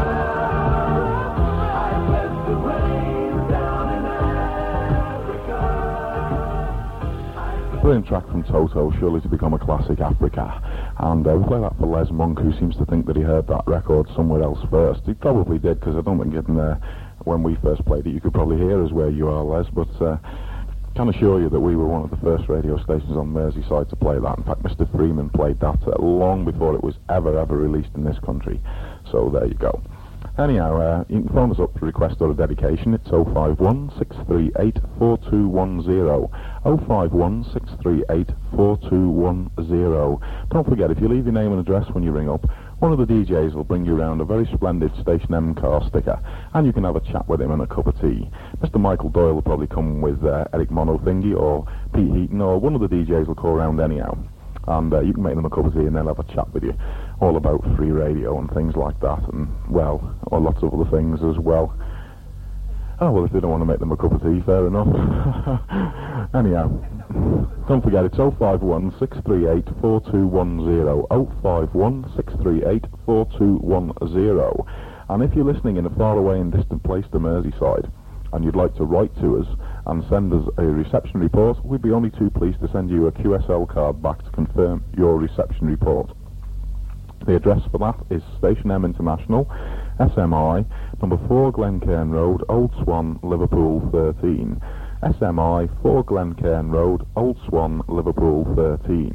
Speaker 7: I bless the rain down in Africa.
Speaker 8: Brilliant track from Toto, surely to become a classic, Africa. And uh, we play that for Les Monk, who seems to think that he heard that record somewhere else first. He probably did, because I don't think in, uh, when we first played it, you could probably hear us where you are, Les, but uh, can assure you that we were one of the first radio stations on Merseyside to play that. In fact, Mister Freeman played that uh, long before it was ever, ever released in this country. So there you go. Anyhow, uh, you can phone us up to request or a dedication. It's oh five one, six three eight, four two one oh. oh five one, six three eight, four two one oh. Don't forget, if you leave your name and address when you ring up, one of the D Js will bring you around a very splendid Station M car sticker, and you can have a chat with him and a cup of tea. Mister Michael Doyle will probably come with uh, Eric Monothingy or Pete Heaton, or one of the D Js will call around anyhow. And uh, you can make them a cup of tea and they'll have a chat with you all about free radio and things like that, and, well, or lots of other things as well. Oh, well, if they don't want to make them a cup of tea, fair enough. Anyhow, don't forget, it's oh five one, six three eight, four two one oh, oh five one, six three eight, four two one oh. And if you're listening in a faraway and distant place to Merseyside, and you'd like to write to us and send us a reception report, we'd be only too pleased to send you a Q S L card back to confirm your reception report. The address for that is Station M International, S M I, number four Glencairn Road, Old Swan, Liverpool thirteen. S M I, four Glencairn Road, Old Swan, Liverpool thirteen.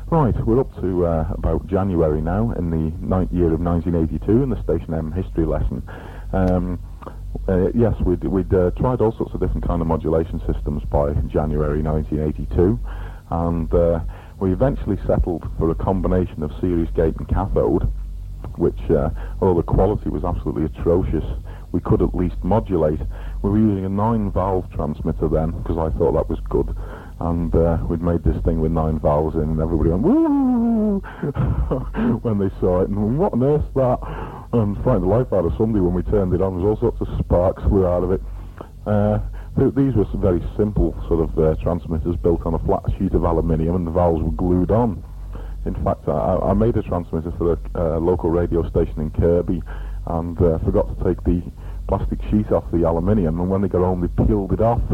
Speaker 8: Right, we're up to uh, about January now in the ninth year of nineteen eighty-two in the Station M history lesson. Um, uh, yes, we'd, we'd uh, tried all sorts of different kind of modulation systems by January nineteen eighty-two, and uh, we eventually settled for a combination of series gate and cathode, which, uh, although the quality was absolutely atrocious, we could at least modulate. We were using a nine valve transmitter then, because I thought that was good. And uh, we'd made this thing with nine valves in, and everybody went, woo! when they saw it, and what on earth's that? And frightened the life out of somebody when we turned it on. There was all sorts of sparks flew out of it. Uh, th these were some very simple sort of uh, transmitters built on a flat sheet of aluminium, and the valves were glued on. In fact, I, I made a transmitter for a uh, local radio station in Kirby, and uh, forgot to take the plastic sheet off the aluminium, and when they got home they peeled it off.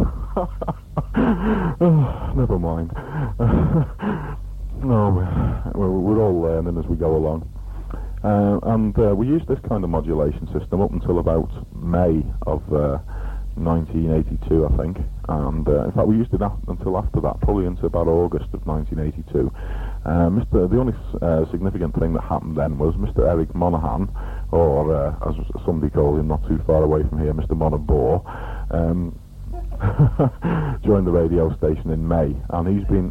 Speaker 8: Oh, never mind. No, we're, we're all learning as we go along. Uh, and uh, we used this kind of modulation system up until about May of uh, nineteen eighty-two, I think. And uh, in fact, we used it af until after that, probably into about August of nineteen eighty-two. Uh, Mister The only uh, significant thing that happened then was Mister Eric Monahan, or uh, as somebody called him not too far away from here, Mister Monabore, um, joined the radio station in May, and he's been...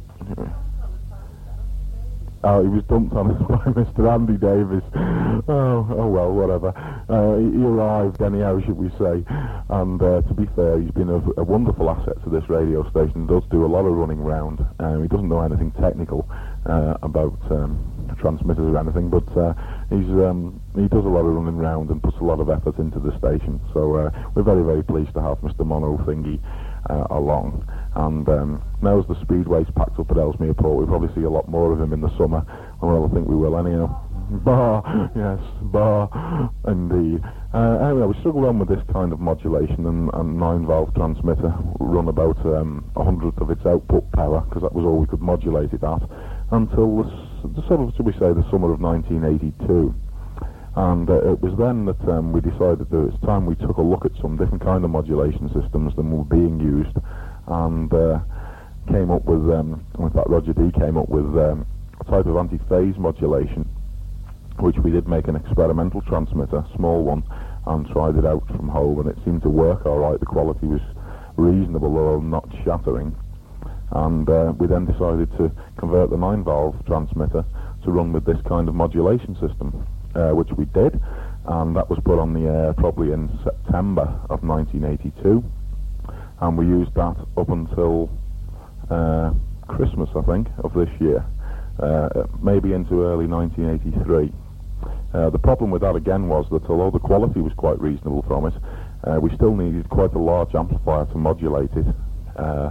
Speaker 8: Oh, he was dumped on us by Mister Andy Davis. Oh, oh well, whatever. Uh, he, he arrived anyhow, should we say. And uh, to be fair, he's been a, a wonderful asset to this radio station. Does do a lot of running round. Um, he doesn't know anything technical uh, about um, transmitters or anything, but uh, he's um, he does a lot of running round and puts a lot of effort into the station. So uh, we're very, very pleased to have Mister Mono Thingy uh, along. And um, now as the Speedway's packed up at Ellesmere Port, we'll probably see a lot more of him in the summer. Well, I think we will anyhow. Bah, yes, bah, indeed. Uh, anyway, we struggled on with this kind of modulation, and, and nine-valve transmitter run about um, a hundredth of its output power, because that was all we could modulate it at, until the, the sort of, should we say, the summer of nineteen eighty-two. And uh, it was then that um, we decided that it's time we took a look at some different kind of modulation systems than were being used, and uh, came up with, um, in fact Roger D came up with um, a type of anti-phase modulation, which we did make an experimental transmitter, small one, and tried it out from home, and it seemed to work all right. The quality was reasonable, although not shattering. And uh, we then decided to convert the nine-valve transmitter to run with this kind of modulation system, uh, which we did, and that was put on the air probably in September of nineteen eighty-two. And we used that up until uh, Christmas, I think, of this year, uh, maybe into early nineteen eighty-three. Uh, the problem with that again was that although the quality was quite reasonable from it, uh, we still needed quite a large amplifier to modulate it. Uh,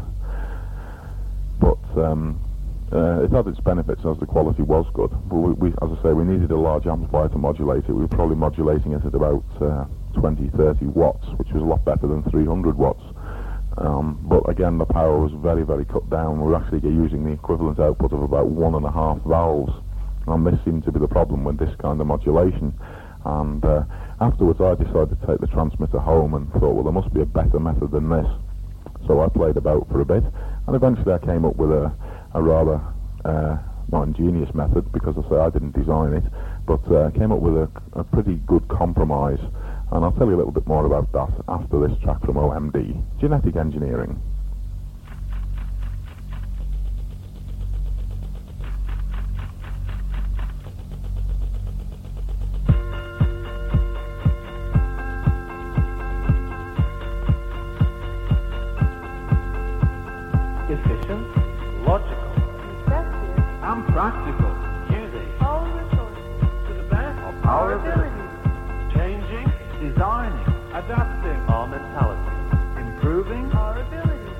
Speaker 8: but um, uh, it had its benefits as the quality was good. But we, we, as I say, we needed a large amplifier to modulate it. We were probably modulating it at about uh, twenty, thirty watts, which was a lot better than three hundred watts. Um, but again, the power was very, very cut down. We were actually using the equivalent output of about one and a half valves, and this seemed to be the problem with this kind of modulation. And uh, afterwards I decided to take the transmitter home and thought, well, there must be a better method than this. So I played about for a bit, and eventually I came up with a, a rather uh, not ingenious method, because I say I didn't design it, but uh, came up with a, a pretty good compromise. And I'll tell you a little bit more about that after this track from O M D, Genetic Engineering.
Speaker 9: Efficient, logical,
Speaker 10: effective,
Speaker 9: and practical, using
Speaker 10: all resources
Speaker 9: to the best of
Speaker 10: our
Speaker 9: our ability.
Speaker 10: ability,
Speaker 9: Changing, designing, adapting our mentality, improving
Speaker 10: our ability,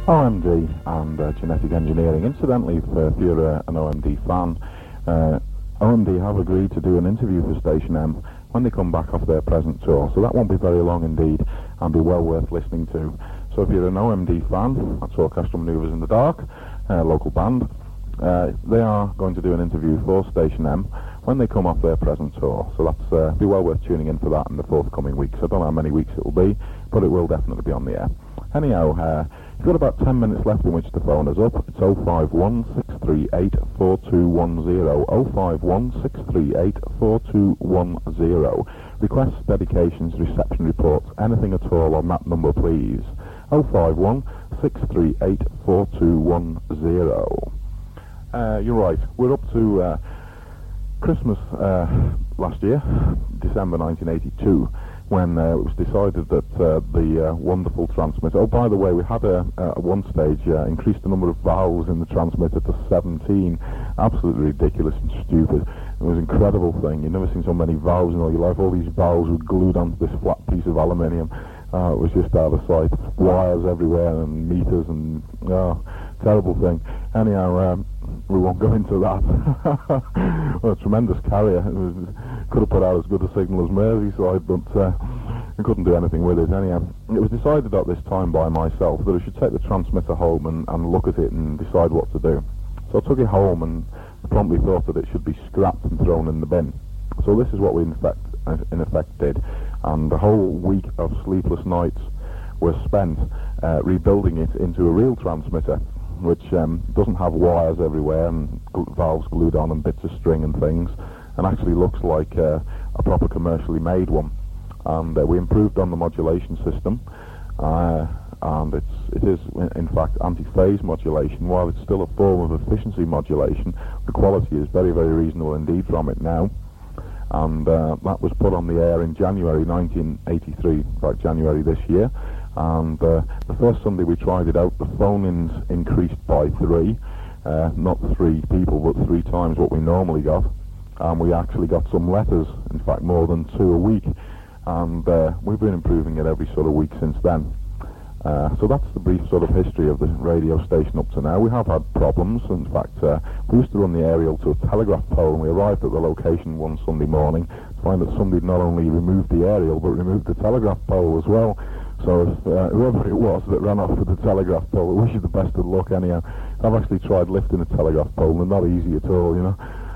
Speaker 8: O M D and uh, genetic engineering. Incidentally, if, uh, if you're uh, an O M D fan, uh, O M D have agreed to do an interview for Station M when they come back off their present tour, so that won't be very long indeed and be well worth listening to. So if you're an O M D fan, that's Orchestral Manoeuvres in the Dark, uh, local band, uh, they are going to do an interview for Station M when they come off their present tour, so that's uh, be well worth tuning in for that in the forthcoming weeks. I don't know how many weeks it will be, but it will definitely be on the air. Anyhow, uh, you've got about ten minutes left in which to phone us up. It's oh five one, six three eight, four two one oh, oh five one, six three eight, four two one oh. Requests, dedications, reception reports, anything at all on that number, please. oh five one, six three eight, four two one oh. Uh, you're right, we're up to uh, Christmas uh, last year, December nineteen eighty-two, when uh, it was decided that uh, the uh, wonderful transmitter... Oh, by the way, we had a, uh, at one stage uh, increased the number of valves in the transmitter to seventeen. Absolutely ridiculous and stupid. It was an incredible thing. You've never seen so many valves in all your life. All these valves were glued onto this flat piece of aluminium. Uh, it was just out of sight. Wires everywhere and meters and... Oh, terrible thing. Anyhow, um, we won't go into that. Well, a tremendous carrier. It was, could have put out as good a signal as Merseyside, but uh, we couldn't do anything with it. Anyhow, it was decided at this time by myself that I should take the transmitter home and, and look at it and decide what to do. So I took it home and promptly thought that it should be scrapped and thrown in the bin. So this is what we in effect, in effect did, and the whole week of sleepless nights was spent uh, rebuilding it into a real transmitter, which um, doesn't have wires everywhere and gl- valves glued on and bits of string and things, and actually looks like uh, a proper commercially made one. And uh, we improved on the modulation system, uh, and it's, it is in fact anti-phase modulation. While it's still a form of efficiency modulation, the quality is very, very reasonable indeed from it now. And uh, that was put on the air in January nineteen eighty-three, in fact January this year. And uh, the first Sunday we tried it out, the phone-ins increased by three, uh, not three people, but three times what we normally got. And we actually got some letters, in fact more than two a week. And uh, we've been improving it every sort of week since then. Uh, so that's the brief sort of history of the radio station up to now. We have had problems. In fact, uh, we used to run the aerial to a telegraph pole, and we arrived at the location one Sunday morning to find that somebody not only removed the aerial, but removed the telegraph pole as well. So if, uh, whoever it was that ran off with the telegraph pole, I wish you the best of luck anyhow. I've actually tried lifting a telegraph pole, and they're not easy at all, you know.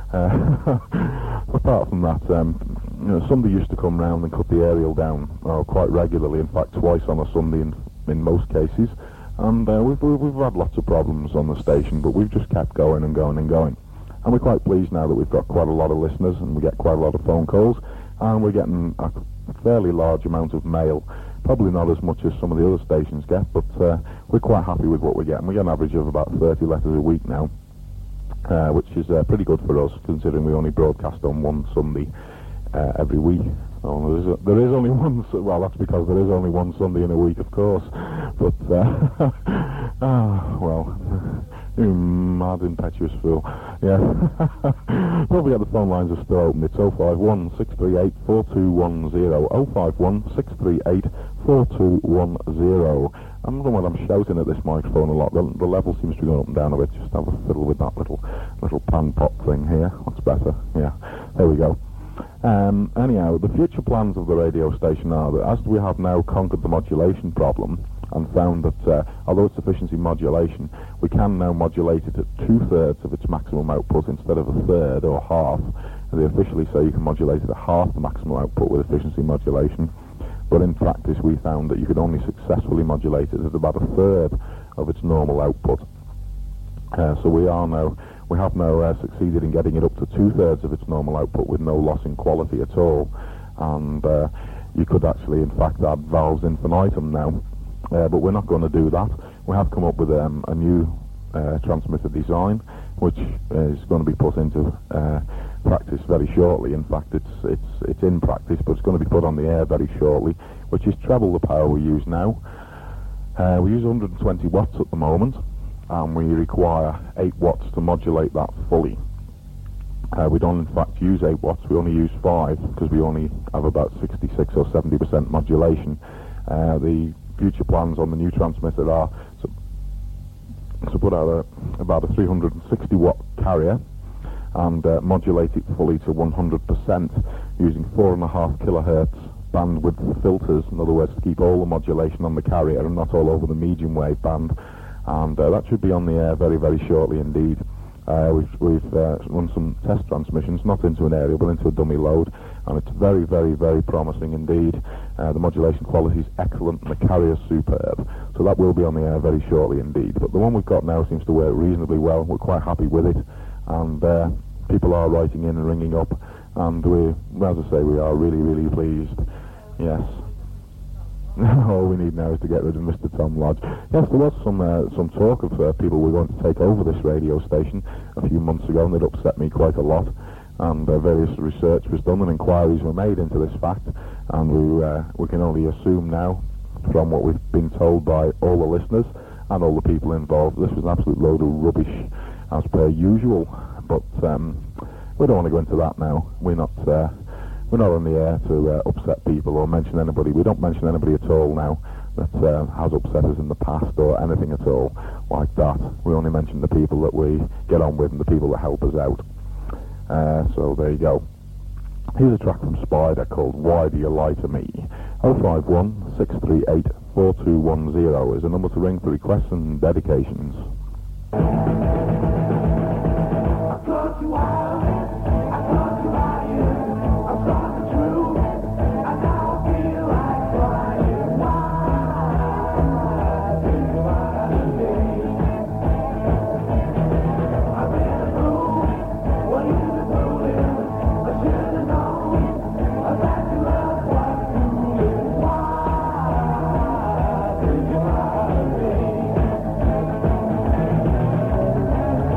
Speaker 8: Uh, apart from that, um, you know, somebody used to come round and cut the aerial down uh, quite regularly, in fact twice on a Sunday in, in most cases. And uh, we've, we've had lots of problems on the station, but we've just kept going and going and going. And we're quite pleased now that we've got quite a lot of listeners, and we get quite a lot of phone calls, and we're getting a fairly large amount of mail. Probably not as much as some of the other stations get, but uh, we're quite happy with what we're getting. We get an average of about thirty letters a week now, uh, which is uh, pretty good for us, considering we only broadcast on one Sunday uh, every week. Oh, there, is a, there is only one, well, that's because there is only one Sunday in a week, of course. But, uh, ah, well, you mad, impetuous fool. Yeah. Probably got the phone lines are still open. It's oh five one, six three eight, four two one oh, oh five one, six three eight, four two one oh. I don't know whether I'm shouting at this microphone a lot. The, the level seems to be going up and down a bit. Just have a fiddle with that little little pan pop thing here. That's better. Yeah. There we go. Um, anyhow, the future plans of the radio station are that as we have now conquered the modulation problem and found that uh, although it's efficiency modulation, we can now modulate it at two-thirds of its maximum output instead of a third or half. And they officially say you can modulate it at half the maximum output with efficiency modulation. But in practice we found that you could only successfully modulate it at about a third of its normal output. Uh, so we are now, we have now uh, succeeded in getting it up to two-thirds of its normal output with no loss in quality at all. And uh, you could actually, in fact, add valves infinitum now. Uh, but we're not going to do that. We have come up with um, a new uh, transmitter design, which is going to be put into uh, practice very shortly. In fact, it's it's it's in practice, but it's going to be put on the air very shortly, which is treble the power we use now. Uh, we use one hundred twenty watts at the moment, and we require eight watts to modulate that fully. Uh, we don't, in fact, use eight watts. We only use five because we only have about sixty-six or seventy percent modulation. Uh, the future plans on the new transmitter are, so So put out a, about a three hundred sixty watt carrier and uh, modulate it fully to one hundred percent using four and a half kilohertz bandwidth filters. In other words, to keep all the modulation on the carrier and not all over the medium wave band. And uh, that should be on the air very, very shortly indeed. Uh, we've we've uh, run some test transmissions, not into an aerial, but into a dummy load, and it's very, very, very promising indeed. Uh, the modulation quality is excellent, and the carrier's superb. So that will be on the air very shortly indeed. But the one we've got now seems to work reasonably well. We're quite happy with it, and uh, people are writing in and ringing up, and we, as I say, we are really, really pleased. Yes. All we need now is to get rid of Mister Tom Lodge. Yes, there was some uh, some talk of uh, people were going to take over this radio station a few months ago, and it upset me quite a lot. And uh, various research was done and inquiries were made into this fact, and we uh, we can only assume now, from what we've been told by all the listeners and all the people involved, this was an absolute load of rubbish, as per usual. But um, we don't want to go into that now. We're not. Uh, We're not on the air to uh, upset people or mention anybody. We don't mention anybody at all now that uh, has upset us in the past or anything at all like that. We only mention the people that we get on with and the people that help us out. Uh, so there you go. Here's a track from Spider called Why Do You Lie to Me? oh five one, six three eight, four two one zero is the number to ring for requests and dedications.
Speaker 7: Why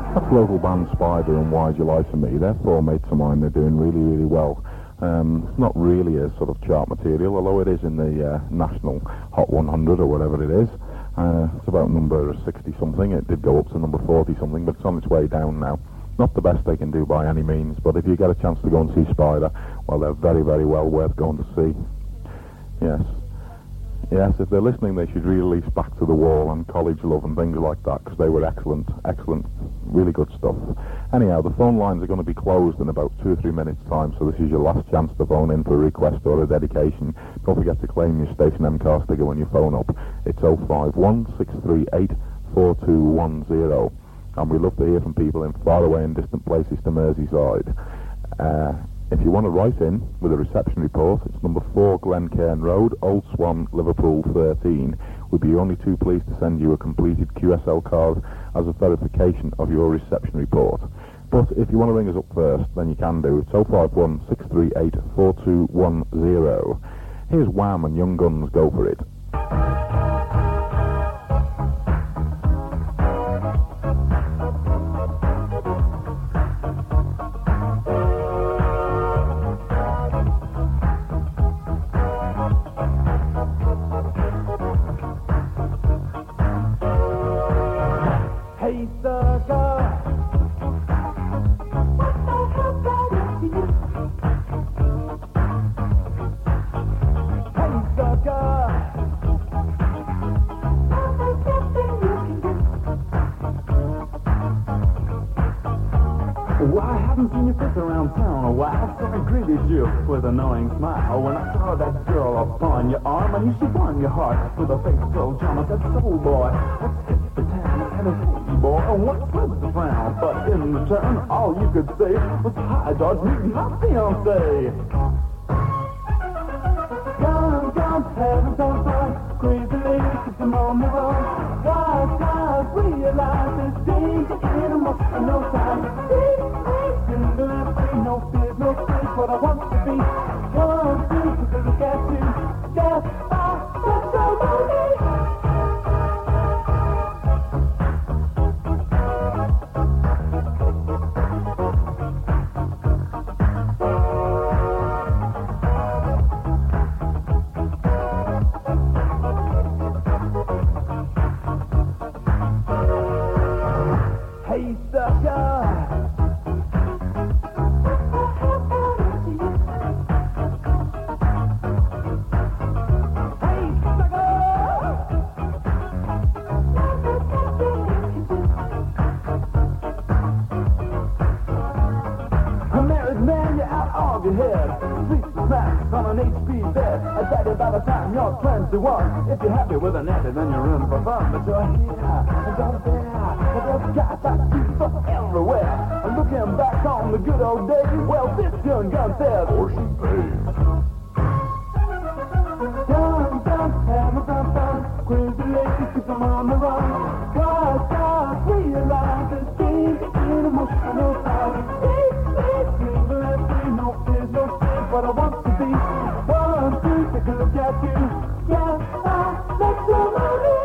Speaker 8: That's local band Spider and Why'd You Lie to Me. They're four mates of mine. They're doing really, really well. Um, it's not really a sort of chart material, although it is in the uh, National Hot one hundred or whatever it is. Uh, it's about number sixty-something. It did go up to number forty-something, but it's on its way down now. Not the best they can do by any means, but if you get a chance to go and see Spider, well, they're very, very well worth going to see. Yes. Yes, if they're listening, they should release Back to the Wall and College Love and things like that, because they were excellent, excellent, really good stuff. Anyhow, the phone lines are going to be closed in about two or three minutes' time, so this is your last chance to phone in for a request or a dedication. Don't forget to claim your Station M car sticker when you phone up. It's oh five one, six three eight, four two one oh. And we love to hear from people in faraway and distant places to Merseyside. Uh, if you want to write in with a reception report, it's number four Glencairn Road, Old Swan, Liverpool thirteen. We'd be only too pleased to send you a completed Q S L card as a verification of your reception report. But if you want to ring us up first, then you can do. It's oh five one, six three eight, four two one oh. Here's Wham and Young Guns, Go For It.
Speaker 11: With an annoying smile when I saw that girl upon your arm and she won your heart with a fake so charm. I said, soul boy, let's hit the town and a hey boy, and what was the frown? But in return, all you could say was, hi, George, meet my fiancé. Come, come, having some fun, crazy ladies, keep them on the run. Guys, guys, realize there's danger in a most of no time. Deep, deep, in no fear, no space, but I want to be. One, two, to look at you. Yes, I, that's so lonely. Hey, sucker. By the time you're twenty-one, if you're happy with a natty, then you're in for fun. But you're here, and down there, and there's guys like people everywhere. And looking back on the good old days, well, this young gun says, portion pays. Young guns, having some fun, crazy ladies, keep them on the run. Guys, guys, realize there's danger in emotional time. Deep, deep, single and free, no fear, no fear, but I want to be. One, two, take a look at you. Yeah, I make some money.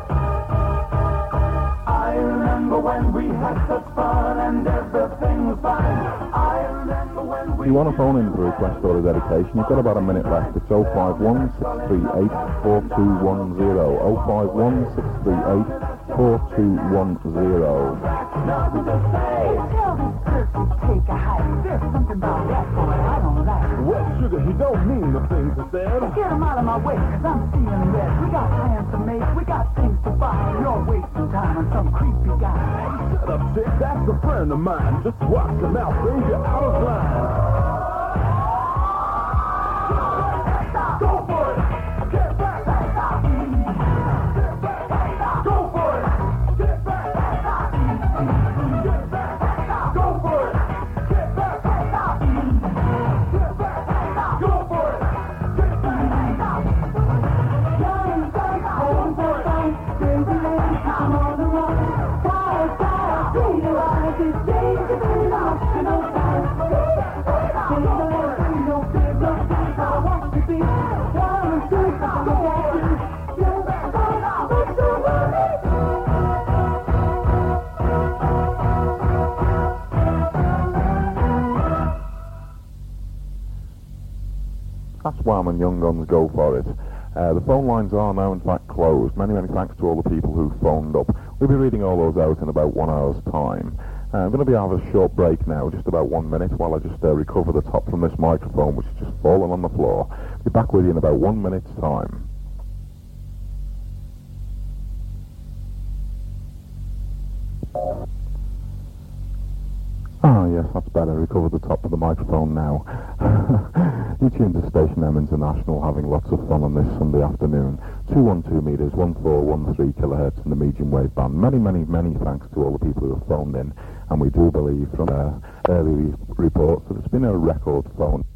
Speaker 11: I remember when we had such fun and everything was fine. I remember when we...
Speaker 8: If you want to phone in for a request or a dedication, you've got about a minute left. It's oh five one, six three eight, four two one oh. oh five one, six three eight, four two one oh.
Speaker 11: Nothing to say. Tell this person take a hike. There's something about that boy I don't like. Well, sugar, he don't mean the things he said. Get him out of my way, cause I'm seeing red. We got plans to make, we got things to buy. You're wasting time on some creepy guy. Hey, shut up, chick, that's a friend of mine. Just watch him out, bring you out of line. Go for it! Get back! Get back! Go for it! Get back! Get back! Go for it! Get back! Get back! Go for it! Get back! Young guns, hold for it! Crazy ladies, come on the run! Fire, fire, realize it's danger in lost in no time. Single and free, no fear, no fear, I want to be. One, two, look at you. Yes, I make some money.
Speaker 8: Swam and Young Guns Go For It. Uh, the phone lines are now in fact closed. Many, many thanks to all the people who phoned up. We'll be reading all those out in about one hour's time. Uh, I'm going to be having a short break now, just about one minute, while I just uh, recover the top from this microphone, which has just fallen on the floor. Be back with you in about one minute's time. Ah, yes, that's better. Recover the top of the microphone now. You tuned to Station M International, having lots of fun on this Sunday afternoon. two one two meters, one four one three kilohertz in the medium wave band. Many, many, many thanks to all the people who have phoned in, and we do believe from uh, early reports that it's been a record phone.